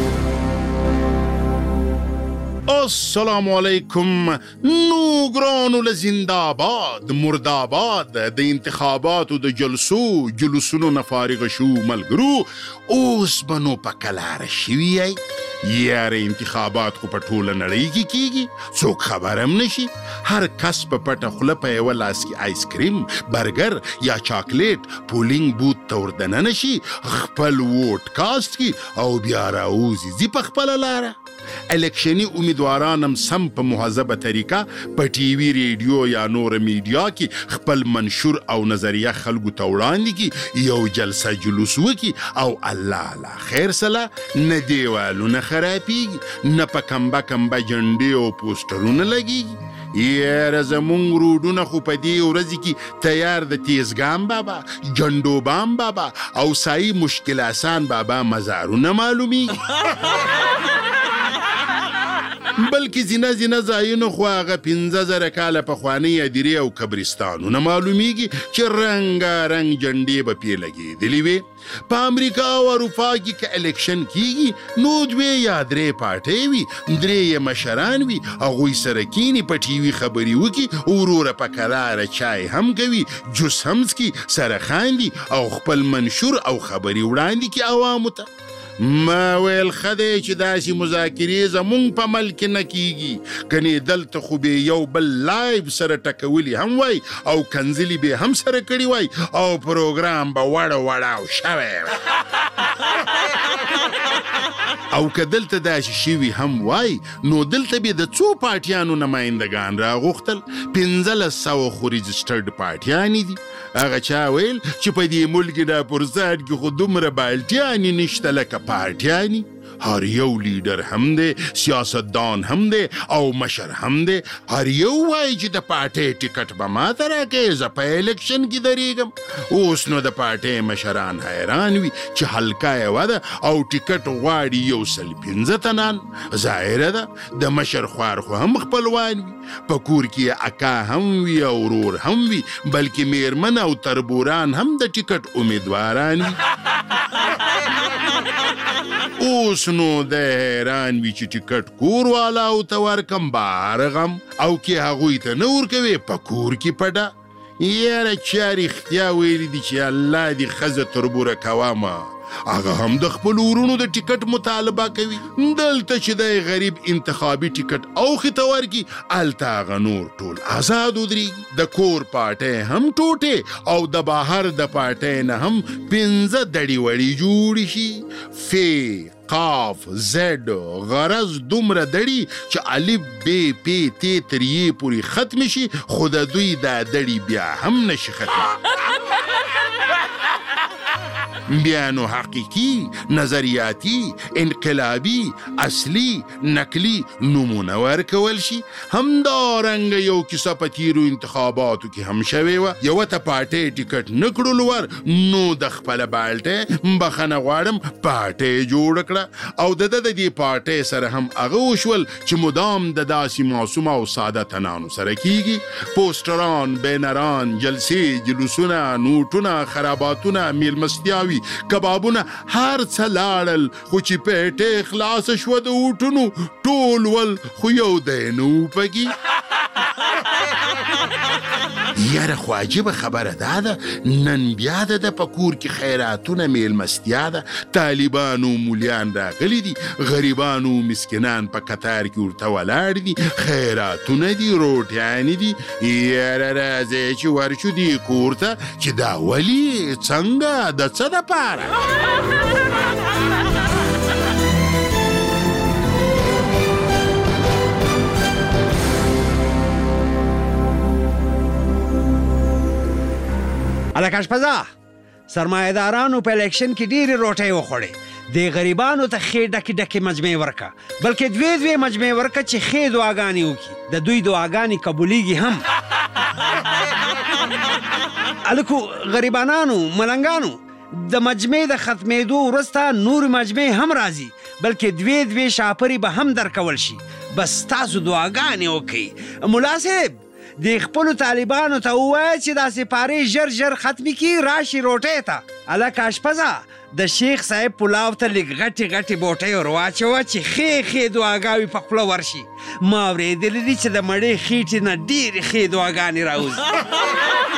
السلام علیکم. نو ګرانو لزنداباد مرداباد د انتخاباتو د جلسو جلوسونو نه فارغ شو ملګرو. اوس بنو په کلاره شوي یاره انتخابات خو په ټوله نړۍ کې کیږي، څوک خبر هم نشي. هر کس په پټه خوله په یوه لاس کې آیس کریم، برګر یا چاکلیټ پولینګ بوت ته وردننه شي، خپل ووټ کاست کی او بیا راوځي ځي په خپله لاره. الیکشني امیدواران هم سم په مهذبه طریقه په ټي وي، ریډیو یا نور میډیا کې خپل منشور او نظریه خلکو ته وړاندې کی، یو جلسه جلوس وکي او الله لا خیر سلا نه دیوالونه خرابېږي، نه په کمبه کمبه جنډې او پوسټرونه لګېږي. یاره زمونږ روډونه خو په دې ورځې کې تیار د تیزګام بابا، جنډوبام بابا او سایي مشکل آسان بابا مزارونه معلومیږي. بلکې زینه زینه ځایونه خو هغه پنځه زره کاله پخوانۍ هدیرې او قبرستانونه معلومیږي چې رنګارنګ جنډې به پرې لګېدلې وې. په امریکا او اروپا کې که الیکشن کیږي نو دوې یا درې پارټۍ وي، درې یې مشران وي، هغوی سره کیني په ټي وي خبرې وکړي، وروره په کراره چای هم کوي، جوس هم څکي، سره خاندي او خپل منشور او خبرې وړاندې کړي عوامو ته. ما ویل خدای چې داسې مذاکرې زمونږ په ملک نه کیږي، کنې دلته خو به یو بل لایو سره ټکولي هم وای او کنځلي به هم سره کړي وای او پروګرام به وړه وړاو شوی. او که دلته داسې شوي هم وای نو دلته به د څو پارټیانو نمایندګان راغوښتل پنځلس سوه خو رجسټرډ پارټیانې دي. هغه چا ویل چې په دې ملک دا پرزاد کې خو دومره بالټیانې نشته لکه پارټیانې. هر یو لیډر هم دی، سیاستدان هم دی او مشر هم دی. هر یو وایي چې د پارټۍ ټکټ به ماته راکوې، زه په الیکشن کې درېږم. اوس نو د پارټۍ مشران حیران وي چې حلقه یوه ده او ټکټ غواړي یو سل پنځه تنان. ظاهره ده د مشر خوار خو هم خپلوان وي، په کور کې اکا هم وي او ورور هم وي، بلکې میرمن او تربوران هم د ټکټ امیدواران وي. اوس نو د حیران وي چې ټکټ کور والا او ته ورکم بهر غم او کې هغوی ته نه ورکوې په کور کې پډه. یاره چا رښتیا ویلي دي چې الله دې ښځه تربوره کومه، هغه هم د خپل ورونو د ټکټ مطالبه کوي. دلته چې د غریب انتخابي ټکټ اوښې ته ورکي هلته هغه نور ټول آزاد ودرېږي. د کور پارټۍ هم ټوټې او د بهر د پارټۍ نه هم پنځه دړې وړې جوړې شي. فی قاف زد غرض دومره دړي چې الف ب پ ت تر یې پورې ختم شي، خو د دوی دا دړي بیا هم نشي ختم. بیا نو حقیقي، نظریاتي، انقلابي، اصلي، نقلي نومونه ورکول شي. همدارنګه یو کیسه په تیرو انتخاباتو کې هم شوې وه. یوه ته پارټۍ ټکټ نه کړلو ور نو د خپله بالټۍ بخښنه غواړم پارټۍ جوړه کړه او د ده د دې پارټۍ سره هم هغه وشول چې مدام د داسې معصومه او ساده تنانو سره کیږي. پوسټران، بینران، جلسې، جلوسونه، نوټونه، خراباتونه، میلمستیاوي، کبابونه، هر څه لاړل، خو چې پیټې خلاصه شوه د اوټونو ټول ول، خو یو دی نه و پکې. یاره خو عجیبه خبره دا ده، نن بیا د ده په کور کې خیراتونه میلمستیا ده. طالبانو مولیان راغلي دي، غریبانو مسکینان په قطار کې ورته ولاړ دي، خیراتونه دي، روټیانې دي. یاره راځئ چې ورشو دې کور ته چې دا ولې څنګه د څه دپاره. الک اشپزا، سرمایه‌دارانو په الیکشن کې ډېرې روټۍ وخوړې. د غریبانو ته ښې ډکې ډکې مجمع ورکه، بلکې دوې دوې مجمع ورکه چې ښې دعاګانې وکړي، د دوی دعاګانې قبولیږي هم. الکو غریبانانو، ملنګانو، د مجمع د ختمېدو وروسته نور مجمع هم راځي، بلکې دوې دوې شاپرې به هم درکول شي. بس تاسو دعاګانې وکړئ. ملا صاحب د خپلو طالبانو ته ووایه چې دا سپارې ژر ژر ختمې کړي، راشي روټۍ ته. هلکه اشپزه، د شیخ صاحب پلاو ته لږ غټې غټې بوټۍ ور واچوه چې ښې ښې دعاګاوې په خوله ورشي. ما اورېدلي دي چې د مړې خېټې نه ډېرې ښې دعاګانې راوځي.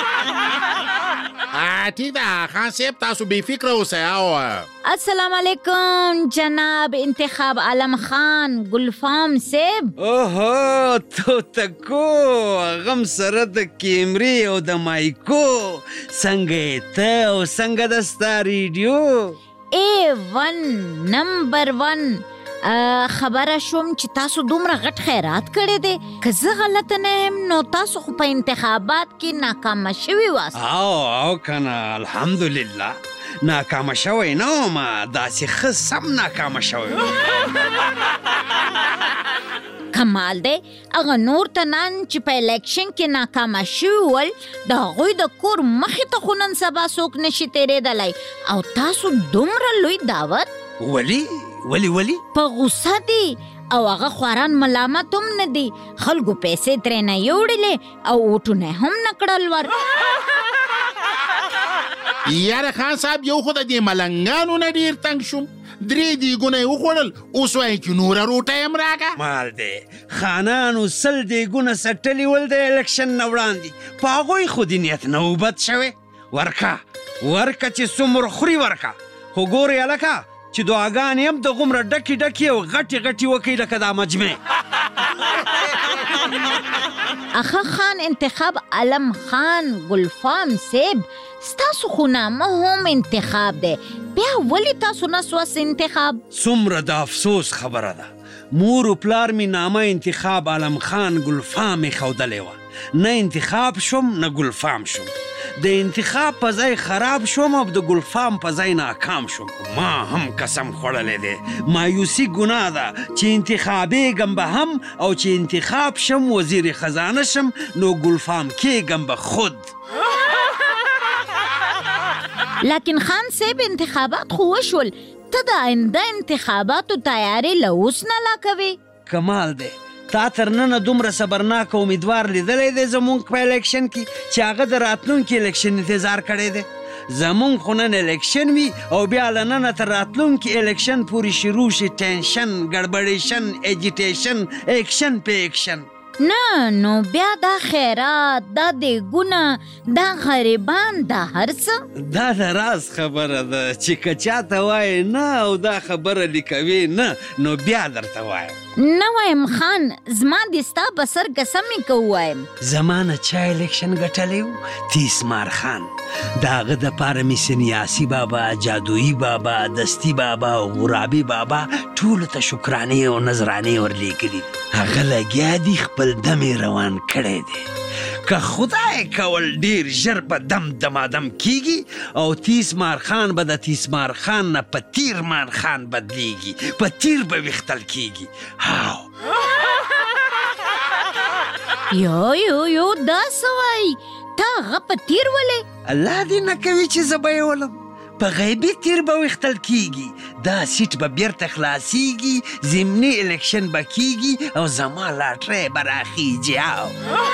ټیک ده خان صاحب، تاسو بې فکره اوسئ. او السلام علیکم جناب انتخاب عالم خان ګلفام صاحب. اوهو توتکو، غم سره د کیمرې او د مایکو، څنګه یې ته او څنګه د ستا ریډیو؟ ای ون نمبر ون. خبره شوم چې تاسو دومره غټ خیرات کړی دی، که زه غلطه نه یم نو تاسو خو په انتخابات کې ناکامه شوي واست. او او کنه الحمدلله ناکامه شوی نه وم، داسې ښه سم ناکامه شوی کمال دی. هغه نور تنان چې په الیکشن کې ناکامه شوي ول، د هغوی د کور مخې ته خو نن سبا څوک نشي تېرېدلی، او تاسو دومره لوی دعوت. ولی ولی ولی په غوسه دي او هغه خواران ملامت هم نه دي. خلکو پیسې ترې نه یوړلې او اوټونه هم نه کړل ور. یاره خان صاحب، یو خو د دې ملنګانو نه ډېر تنګ شوم. درې دیګونه یې وخوړل، اوس وایي چې نوره روټۍ هم راکړه. مال دی، خانانو سل دیګونه سټلي ول د الیکشن نه وړاندې، په هغوی خو دې نیت نه و بد شوی. ورکه ورکه چې څومره خوري ورکه، خو ګورې هلکه چې دعاګانې هم د غومره ډکې ډکې او غټې غټې وکړي لکه دا مجمع. اخا خان انتخاب علم خان ګلفام صاحب ستاسو خو نامه هم انتخاب دی بیا ولې تاسو نه سوس انتخاب څومره د افسوس خبره ده مور و پلار می نامه انتخاب علم خان ګلفام ښودلې وه نه انتخاب شوم نه ګلفام شوم د انتخاب په ځای خراب شوم او د ګلفام په ځای ناکام شوم ما هم قسم خوړلی دی مایوسي ګناه ده چې انتخابېږم به هم او چې انتخاب شم وزیر خزانه شم نو ګلفام کېږم به خود لیکن خان صاحب انتخابات خو وشول ته د آینده انتخاباتو تیاری له اوس نه لا کوې کمال دی تا تر ننه دومره صبرناک امیدوار لیدلی دی زمونږ په الیکشن کې چې هغه د راتلونکي الیکشن انتظار کړی دی زمونږ خو نن الیکشن وي او بیا له ننه تر راتلونکي الیکشن پورې شروع شي ټینشن ګډبډېشن ایجیټیشن ایکشن په ایکشن نه نو بیا دا خیرات دا دیګونه دا غریبان دا هر څه دا د راز خبره ده چې که چاته وایې نه او دا خبره لیکوي نه نو بیا درته وایم نه وایم خان زما د ستا به سر قسمې که ووایم زما نه چا الیکشن ګټلی و تیسمار خان د هغه دپاره مې سنیاسي بابا جادویي بابا دستي بابا او غرابي بابا ټولو ته شکرانې او نظرانې ورلیږلي هغه لګیا دي خپل دم یې روان کړی دی که خدای کول ډیر ژر په دم دمادم کیږي او تیسمار خان به د تیسمار خان نه په تیرمان خان بدلیږي په تیر به ویختل کیږي هاو یو یو یو دا څه وایي تا هغه په تیر ولې الله دې نه کوي چې زه به یې ولم په غیبي تیر به ویختل کیږي دا سیټ به بیرته خلاصیږي ضمني الیکشن به کیږي او زما لاټرۍ به راخیږي او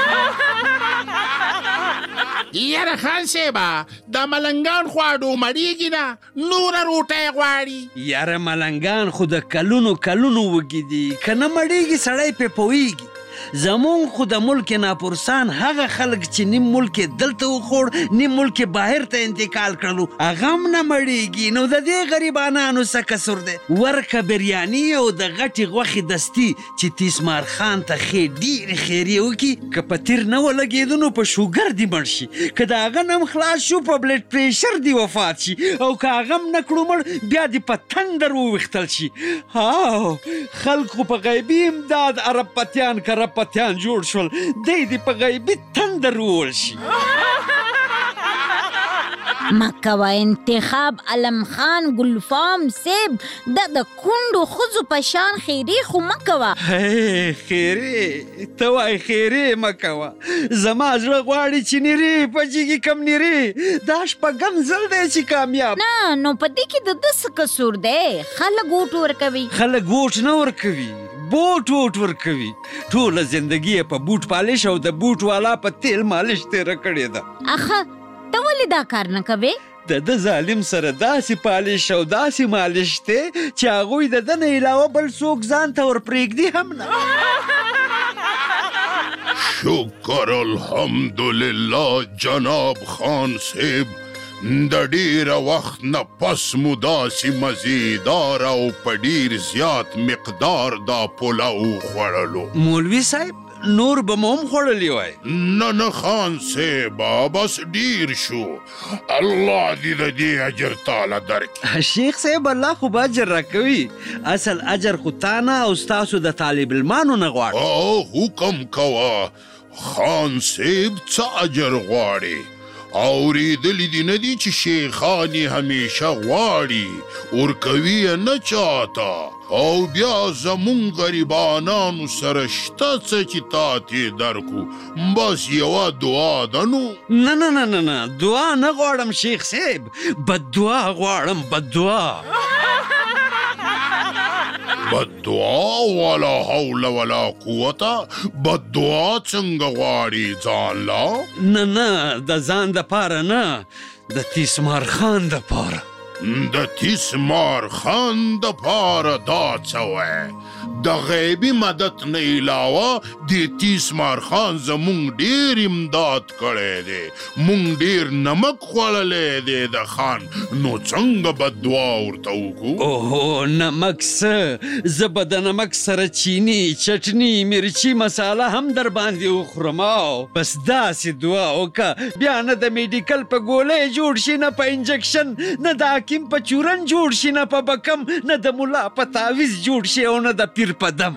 یاره خان صاحبه دا ملنګان خو اډو مړیږي نه نوره روټۍ غواړي یاره ملنګان خو د کلونو کلونو وږي دي که نه مړیږي سړی پې پوهیږي زمون خو د ملک ناپرسان هغه خلک چې نیم ملک دلته وخوړ نیم ملک بهر ته انتقال کړلو هغه هم نه مړیږي نو د دې غریبانانو څه قصور دی ورکه بریاني او د غټې غوښې دستي چې تیسمار خان ته ښې ډېرې خیریې وکړي که په تیر نه ولګېدو نو په شوګر دې مړ شي که د هغه نه هم خلاص شو په بلډ پریشر دې وفات شي او که هغه هم نه کړو مړ بیا دې په تندر وویختل شي هاو خلک خو په غیبي امداد عرب پتیان که رب پتیان جوړ شول دی دې په غیبي تندر وول شي مکوه انتخاب علم خان ګلفام صاحب دا د کونډو ښځو په شان خیرې خو مه کوه خیرې ته وایې خیرې مه کوه زما زړه غواړي چې نیرې پچېږي کم نیرې دا شپږم ځل دی چې کامیاب نه نو په دې کې د ده څه قصور دی خلک ووټ ورکوي خلک ووټ نه ورکوي بوټ ووټ ورکوي ټوله زندګي یې په بوټ پالش او د بوټ والا په تیل مالش تېره کړې ده اخه ته ولې دا کار نه کوې د ده ظالم سره داسې پالش او داسې مالش دی چې هغوی د ده نه علاوه بل څوک ځان ته ورپرېږدي هم نه شکر الحمدلله جناب خان صاحب د ډیره وخت نه پس مو داسې مزیدار او په ډیر زیات مقدار دا پلاو خوړلو مولوي صاحب نور به مو هم خوړلی وای نه نه خان صاحب بس ډیر شو الله دې د دې اجر تعالی درکړي شیخ صاحب الله خو به اجر راکوي اصل اجر خو تا نه او ستاسو د طالب علمانو نه غواړي او حکم کوه خان صاحب څه اجر غواړي اورېدلي دي نه دي چې شیخان یې همیشه غواړي ورکوي یې نه چاته او بیا زمونږ غریبانانو سره شته څه چې تا ته درکو بس یوه دعا ده نو نه نه نه نه نه دعا نه غواړم شیخ صاحب بد دعا غواړم بد دعا بد دعا ولا حول ولا قوته بد دعا څنګه غواړي ځان لا نه نه د ځان دپاره نه د تیسمار خان دپاره د تیسمار خان دپاره دا څه وایي د غیبی مدد نه علاوه د تیسمار خان زمونږ ډیر امداد کړی دی. مونږ ډیر نمک خوړلی دی د خان، نو څنګه به دعا ورته وکړو؟ اوهو نمک څه، زه به د نمک سره چینی، چټني، مرچي مساله هم در باندې وخورم. او بس داسې دعا وکړه بیا نه د میډیکل په ګولۍ جوړ شي، نه په انجکشن، نه د حکیم په چورن جوړ شي، نه په بکم، نه د ملا په تعویز جوړ شي، او نه د پیر په دم.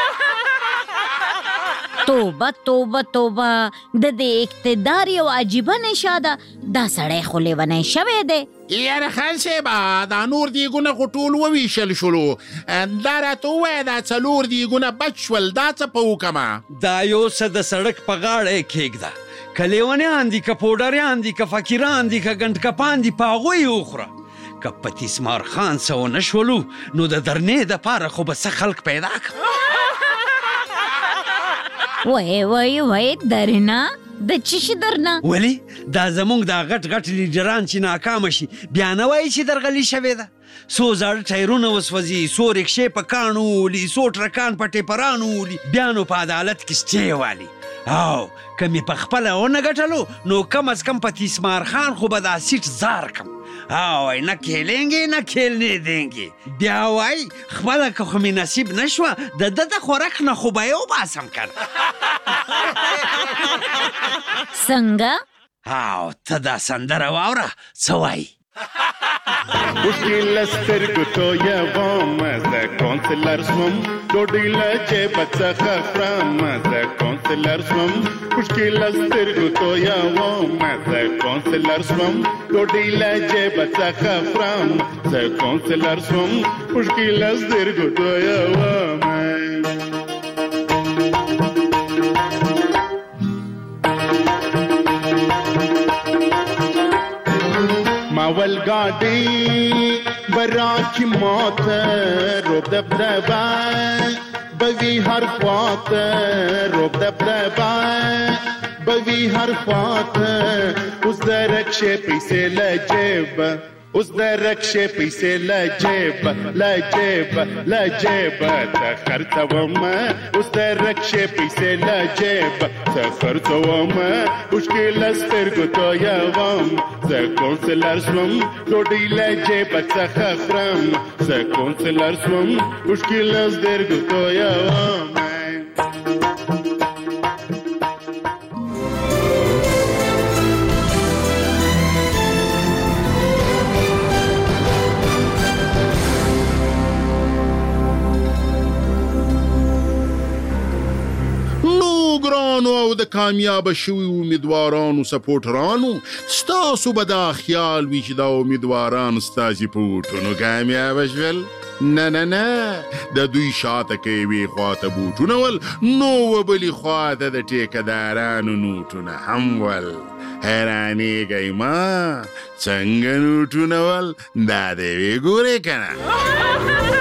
توبه توبه توبه، د دې اقتدار یو عجیبه نشه ده. دا سړی خو لیونی شوی دی. یاره خان صاحبه، دا نور دیګونه خو ټول وویشل شولو. دا راته ووایه دا څلور دیګونه بچ شول، دا څه په وکړمه؟ دا یو څه د سړک په غاړه یې کښېږده، که لیونیان دي، که پوډریان دي، که فقیران دي، که ګنډکپان دي، په هغوی یې وخوره. که په تیسمار خان څه ونه شولو نو د درنې دپاره خو به څه خلک پیدا کړه. وای وای وای درنه؟ د څه شي درنه؟ ولې دا زموږ دا غټ غټ لیډران چې ناکامه شي بیا نه وایي چې درغلي شوې ده. څو زاړه ټایرونه وسوځي، څو رکشې په کاڼو ولي، څو ټرکان په ټیپرانو ولي، بیا نو په عدالت کې سټې والي. او که مې په خپله ونه ګټلو نو کم از کم په تیسمار خان خو به دا سیټ زار کم. او نه کھیلیں نه کھیلنے دیں گے. بیا وای خپله که خو مې نصیب نه شوه د ده د خوراک نه خو به یې وباسم کنه. څنګه؟ او ته دا سندره واوره څه وایي. مشکل سترګو تویوم زه کونسلر سوم، ډوډۍ له جیبه څخه خورم زه کونسلر سوم. مشکل سترګو تویوم زه کونسلر سوم، ډوډۍ له جیبه څخه خورم زه کونسلر سوم. مشکل سترګو تویوم. ماول گاډي برا کی موت روب دب دبا بوي هر خواط روب دب دبا بوي هر خواط اوس درک شي پیسې لجيب، اوس درک شي پیسې لجيب لجيب لجيب ته خرڅوم، اوس درک شي پیسې لجيب ته خرڅوم. مشکل سترګو تویوم زه کونسلر سوم، ډوډۍ له جیبه څخه خورم زه کونسلر سوم. مشکل سترګو تویوم. ګرانو او د کامیاب شوي امیدوارانو سپورټرانو، ستاسو به دا خیال وي چې دا امیدواران ستاسې په بوټونو کامیابه شول. نه نه نه، د دوی شاته که یوې خواته بوټونه ول نو و بلې خواته د ټیکهدارانو نوټونه هم ول. حیرانېږئ ما څنګه نوټونه ول؟ دا د یوې ګورې که نه.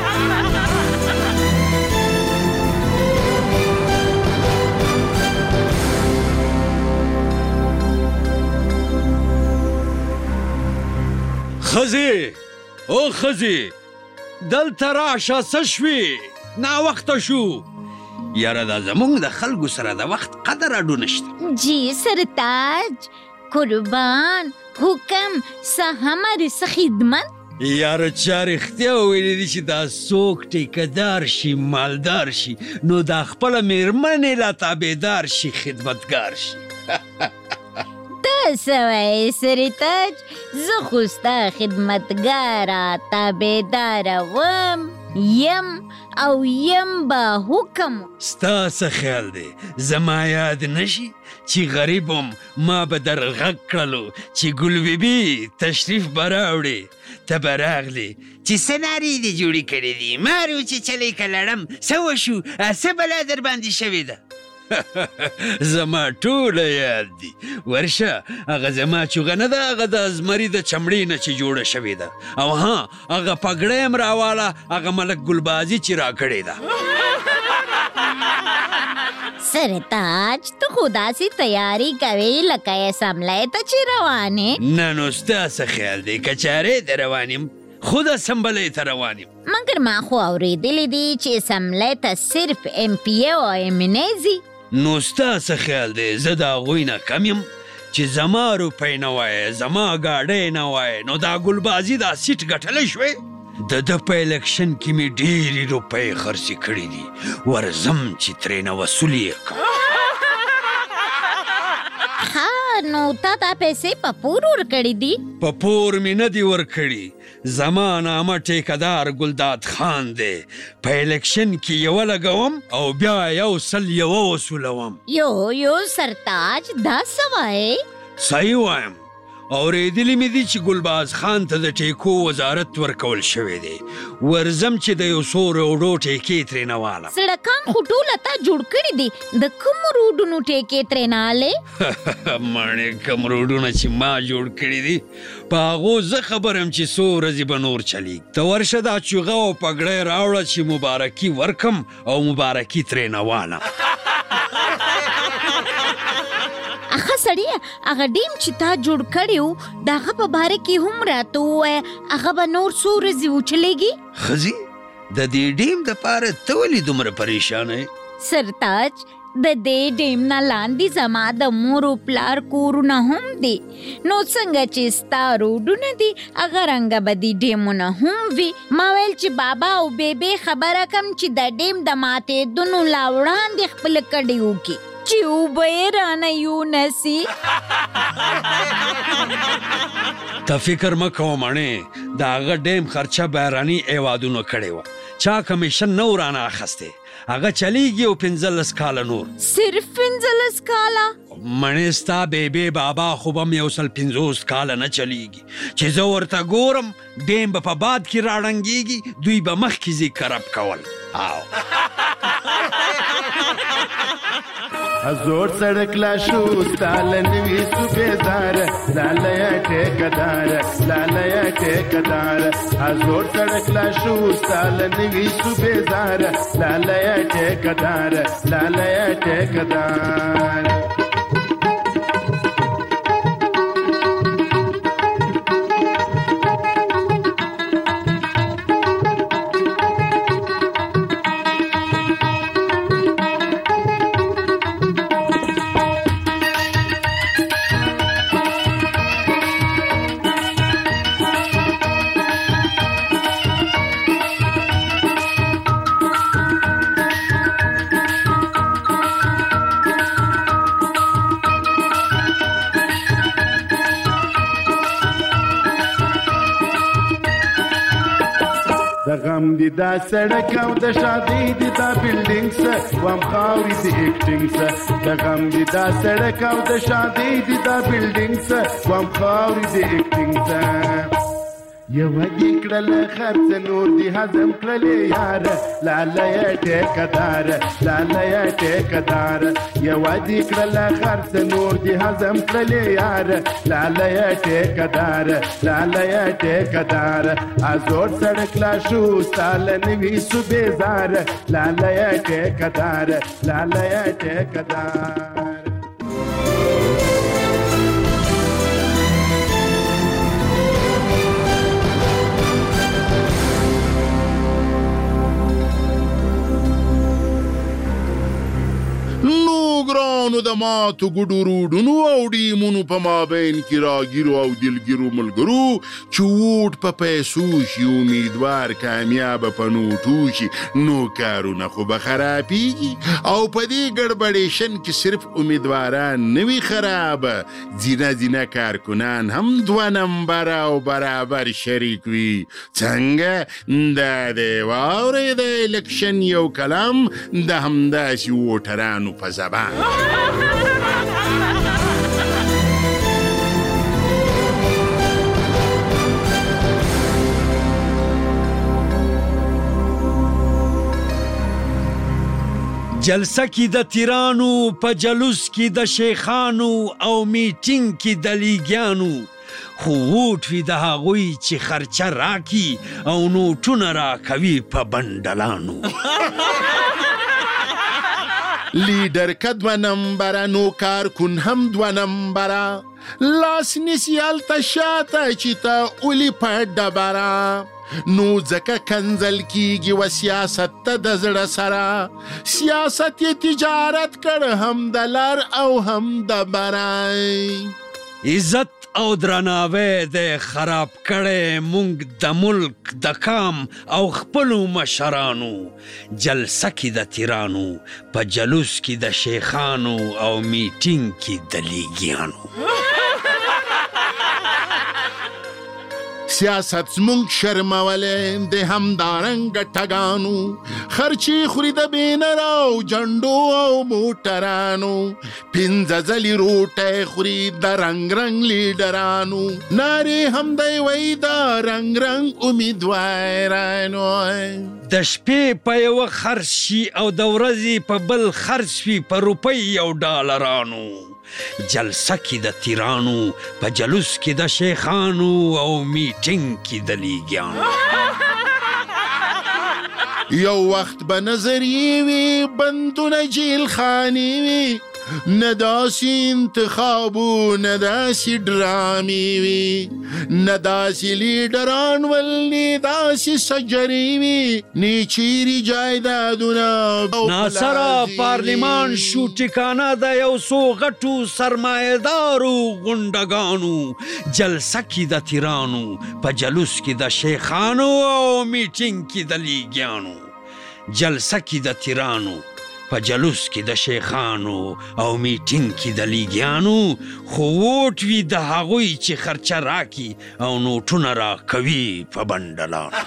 خزی او خزی دلته راشه څه شوې؟ ناوخته شو. یاره دا زمونږ د خلکو سره د وخت قدر اډو نشته. جی سرتاج قربان حکم څه همارې څه خدمت. یاره چا رښتیا ویلي دي چې دا څوک ټیکهدار شي، مالدار شي نو دا خپله میرمنې لا تابعدار شي، خدمتګار شي. ته څه وایې سرتاج؟ زه خو ستا خدمتګاره تابعداره وم یم او یم به حکم. ستا څه خیال دی زما یاد نشي چې غریب وم ما به در غږ کړلو چې ګل بیبي تشریف به راوړې، ته به راغلې چې څه نارې دې جوړې کړې دي، مارو چې چلی که لړم څه وشو، څه بلا در باندې شوې ده. زما ټوله یاد دي. ورشه هغه زما چوغه نه ده، هغه د زمري د چمړې نه چې جوړه شوې ده. او ها هغه پګړی هم راواله، هغه ملک ګلبازي چې راکړې ده. سرتاج ته خو داسې تیاری کوې لکه اسمبلی ته چې روانې. نه نو ستا څه خیال دی که چارې ته روان یم خود اسمبلی ته روان یم. مګر ما خو اورېدلی دي چې اسمبلی ته صرف ایم پی ای او ایم ان ای ځي. نو ستا څه خیال دی زه د هغوی نه کم یم چې زما روپۍ نه وای زما ګاډۍ نه وای نو دا ګلبازي دا سیټ ګټلی شوی؟ د ده په الیکشن کې مې ډېرې روپۍ خرڅې کړي دي ورځم چې ترېنه وصول یې کړم. ښه نو تا دا پیسې په پور ورکړي دي؟ په پور مې نه دي ورکړي. زما نامه ټیکهدار ګلداد خان دی. په الیکشن کې یوه لګوم او بیا یو سل یوه وصولوم. یو یو سرتاج دا څه وایې؟ صحیح وایم. اورېدلي مې دي چې ګلباز خان ته د ټیکو وزارت ورکول شوی دی. ورځم چې د یو څو روډو ټیکې ترېنه والم. سړکان خو ټوله تا جوړ کړي دي د کومو روډونو ټیکې ترېنه والې؟ ماڼې کوم روډونه چې ما جوړ کړي دي په هغو زه خبر یم چې څو ورځې به نور چلیږي. ته ورشه دا چوغه او پګړۍ راوړه چې مبارکي ورکم او مبارکي ترېنه والم. اخه سړیه هغه ډیم چې تا جوړ کړی و د هغه په باره کې هم راته ووایه هغه به نور څو ورځې وچلېږي؟ ښځې د دې ډیم دپاره ته ولې دومره پریشانه یې؟ سرتاج د دې ډیم نه لاندې زما د مور و پلار کورونه هم دي نو څنګه چې ستا روډونه دي هغه رنګه به دې ډیمونه هم وي. ما ویل چې بابا او بیبي خبره کم چې د ډیم د ماتېدونو لا وړاندې خپل کډې وکړي چې اوبه یې رانه یونسي. ته فکر مه کوه مڼې د هغه ډیم خرچه بهراني هیوادونو کړې وه. چا کمیشن نه و رانه اخیستی. هغه چلیږي او پنځلس کاله نور. صرف پنځلس کاله؟ مڼې ستا بیبي بابا خو به م یو سل پنځوس کاله نه چلیږي چې زه ورته ګورم ډیم به په باد کې راړنګېږي دوی به مخکې ځي کرب کول. او زور سړک لا شو ستاله نوي صوبېدار لاله ټیکهدار لاله ټیکهدار زور سړک لا شو ستاله نوي صوبېدار لاله ټیکهدار لاله ټیکهدار. د غم دي دا سړک او د شادۍ دي دا بلډینګس وام خاورې د ایکټینګس د غم دي دا سړک او د شادۍ دي دا بلډینګس وام خاورې د ایکټینګس. یوه دي کړله خرڅ نور دي هضم کړلې یار لاله ټیکهدار لاله ټیکهدار یوه دي کړله خرڅ نور دي هضم کړلې یار لاله ټیکهدار لاله ټیکهدار ازور سړک لا شو ستاله نوي صوبېزار لاله ټیکهدار لاله ټیکهدار. نو ګرانو د ماتو ګډو روډونو او ډیمونو په مابین کې راګیرو او دلګیرو ملګرو چې ووټ په پیسو شي امیدوار کامیابه په نوټو شي نو کارونه خو به خرابېږي او په دې ګډبډېشن کې صرف امیدواران نه وي خراب ځینه ځینه کارکنان هم دوه نمبره او برابر شریک وي. څنګه دا دی واورئ د الیکشن یو کلام د همداسې ووټرانو په زبان. جلسه کې د تیرانو په جلوس کې د شیخانو او میټینګ کې د لیګیانو خو ووټ وي د هغوی چې خرچه راکي او نوټونه راکوي په بنډلانو. لیډر که دوه نمبره نو کارکن هم دوه نمبره لاس نیسیال تا شاته چې تا اولی په ډبره نو ځکه کنځل کیږي و سیاست ته د زړه سره سیاست یې تجارت کړ هم د لر او هم د برای عزت او درناوی د خراب کړي مونږ د ملک د کام او خپلو مشرانو جلسه کې د تیرانو په جلوس کې د شیخانو او میټینګ کې د لیګیانو سیاست زمونږ شرمولی د همدارنګه ټګانو خرچې خوري د بینر او جنډو او موټرانو پنځه ځلې روټۍ خوري د رنګ رنګ لیډرانو نارې هم دی وایي د رنګ رنګ امیدوارانو د شپې په یوه خرڅ شي او د ورځې په بل خرڅ وي په روپۍ او ډالرانو جلسه کې د تیرانو په جلوس کې د شیخانو او میټینګ کې د لیګیانو یو وخت به نظریې وي بندونه جیل خانې وي نه داسې انتخابو نه داسې ډرامې وي نه داسې لیډران ول نه داسې سجرې وي نه چیرې جایدادونه ناصره پارلیمان شو ټکانه د یو څو غټو سرمایهدارو غونډګانو جلسه کې د تیرانو په جلوس کې د شیخانو او میټینګ کې د لیګیانو جلسه کې د تیرانو په جلوس کې د شیخانو او میټینګ کې د لیګیانو خو ووټ وي د هغوی چې خرچه راکي او نوټونه راکوي په بنډلانو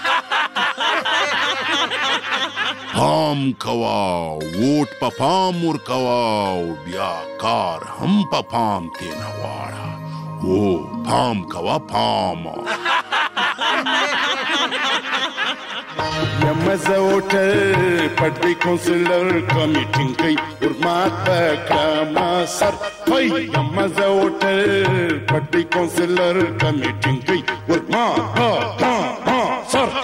پام کوا ووټ په پام ورکوا او بیا کار هم په پام تېنه واړه او پام کوا پام یمزه ووټر پټوي کونسلر کمیټینګ کوي ورمات پکړه ما سر وای یمزه ووټر پټوي کونسلر کمیټینګ کوي ورمات پکړه سر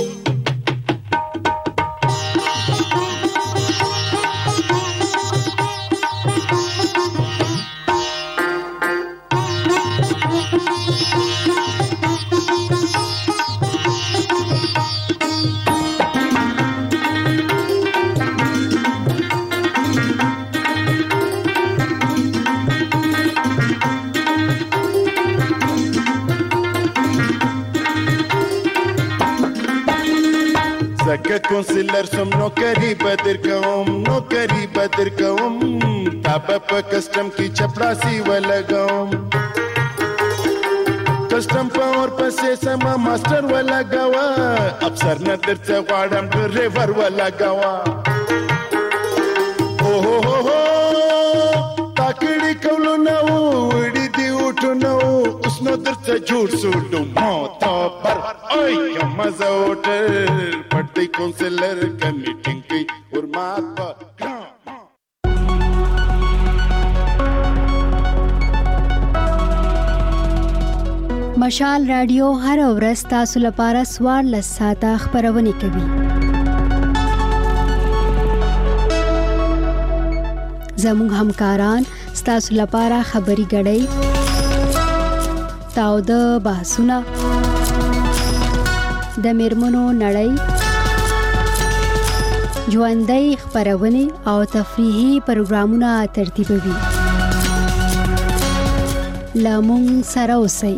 زکه کونسلر سم نوکری بدر کوم نوکری بدر کوم تاب په کسٹم کی چپړاسی ولګوم کسٹم پاور پسې سما ماستر ولګوا افسر نه درته غواړم ډرایور ولګوا او هو هو هو تاکړی کولو نو وړي دی وټو نو اوس نو درته جوړ سوډو ماته پر ای مزه وټر پټي کونسلر کمیټینګ کی ورمات په مشال رادیو هر ورځ تاسو لپاره سوار لساته خبرونه کوي. زموږ همکاران ستاسو لپاره خبري غړي تاو د بحثونه د میرمنو نړۍ ژوندۍ خبرونه او تفریحي پروګرامونه ترتیبوي. لامون سره اوسئ.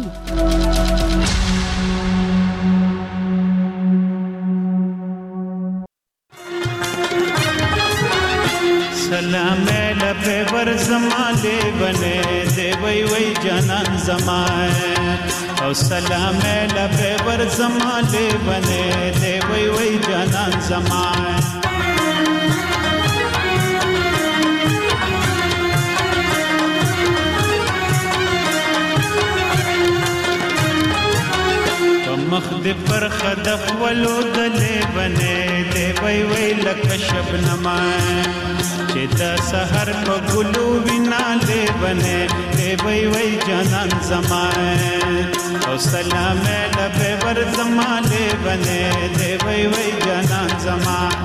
سلام لبه ور زماله بنه دی وی وی جانان زمای او سلام لبه ور زماله بنه دی وی وی جانان زمای مخ دې پر خدف ولو دلې بنه دی وی وی لکه شبنما چې د سحر په ګلو وینا له بنه دی وی وی جانان زمای او سلام لبه ور زماله بنه دی وی وی جانان زمای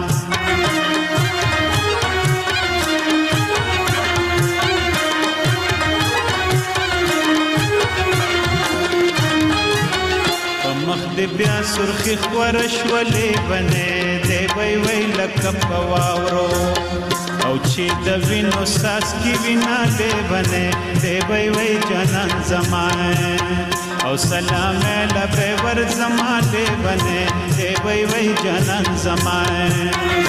بیا سرخی خورش ولې بنې دی وی وی لکه په واورو او چې د وینو ساس کی وینا دی بنې دی وی وی جانان زمانه او سلام لبه ور زمانه بنې دی وی وی جانان زمانه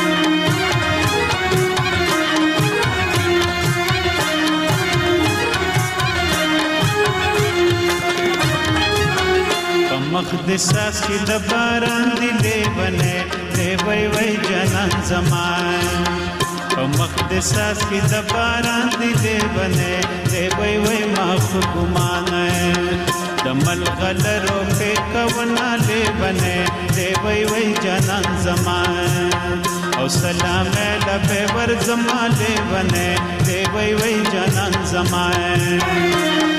مخ د ساس کې د باران دی لیونه دی وی وی جانان زمان په مخ د ساس کې د باران دی لیونه دی وی وی ما خو ګمانه د ملغلرو په کونا لیونه دی وی وی جانان زمان او سلام لبه ور زمان لیونه دی وی وی جانان زمان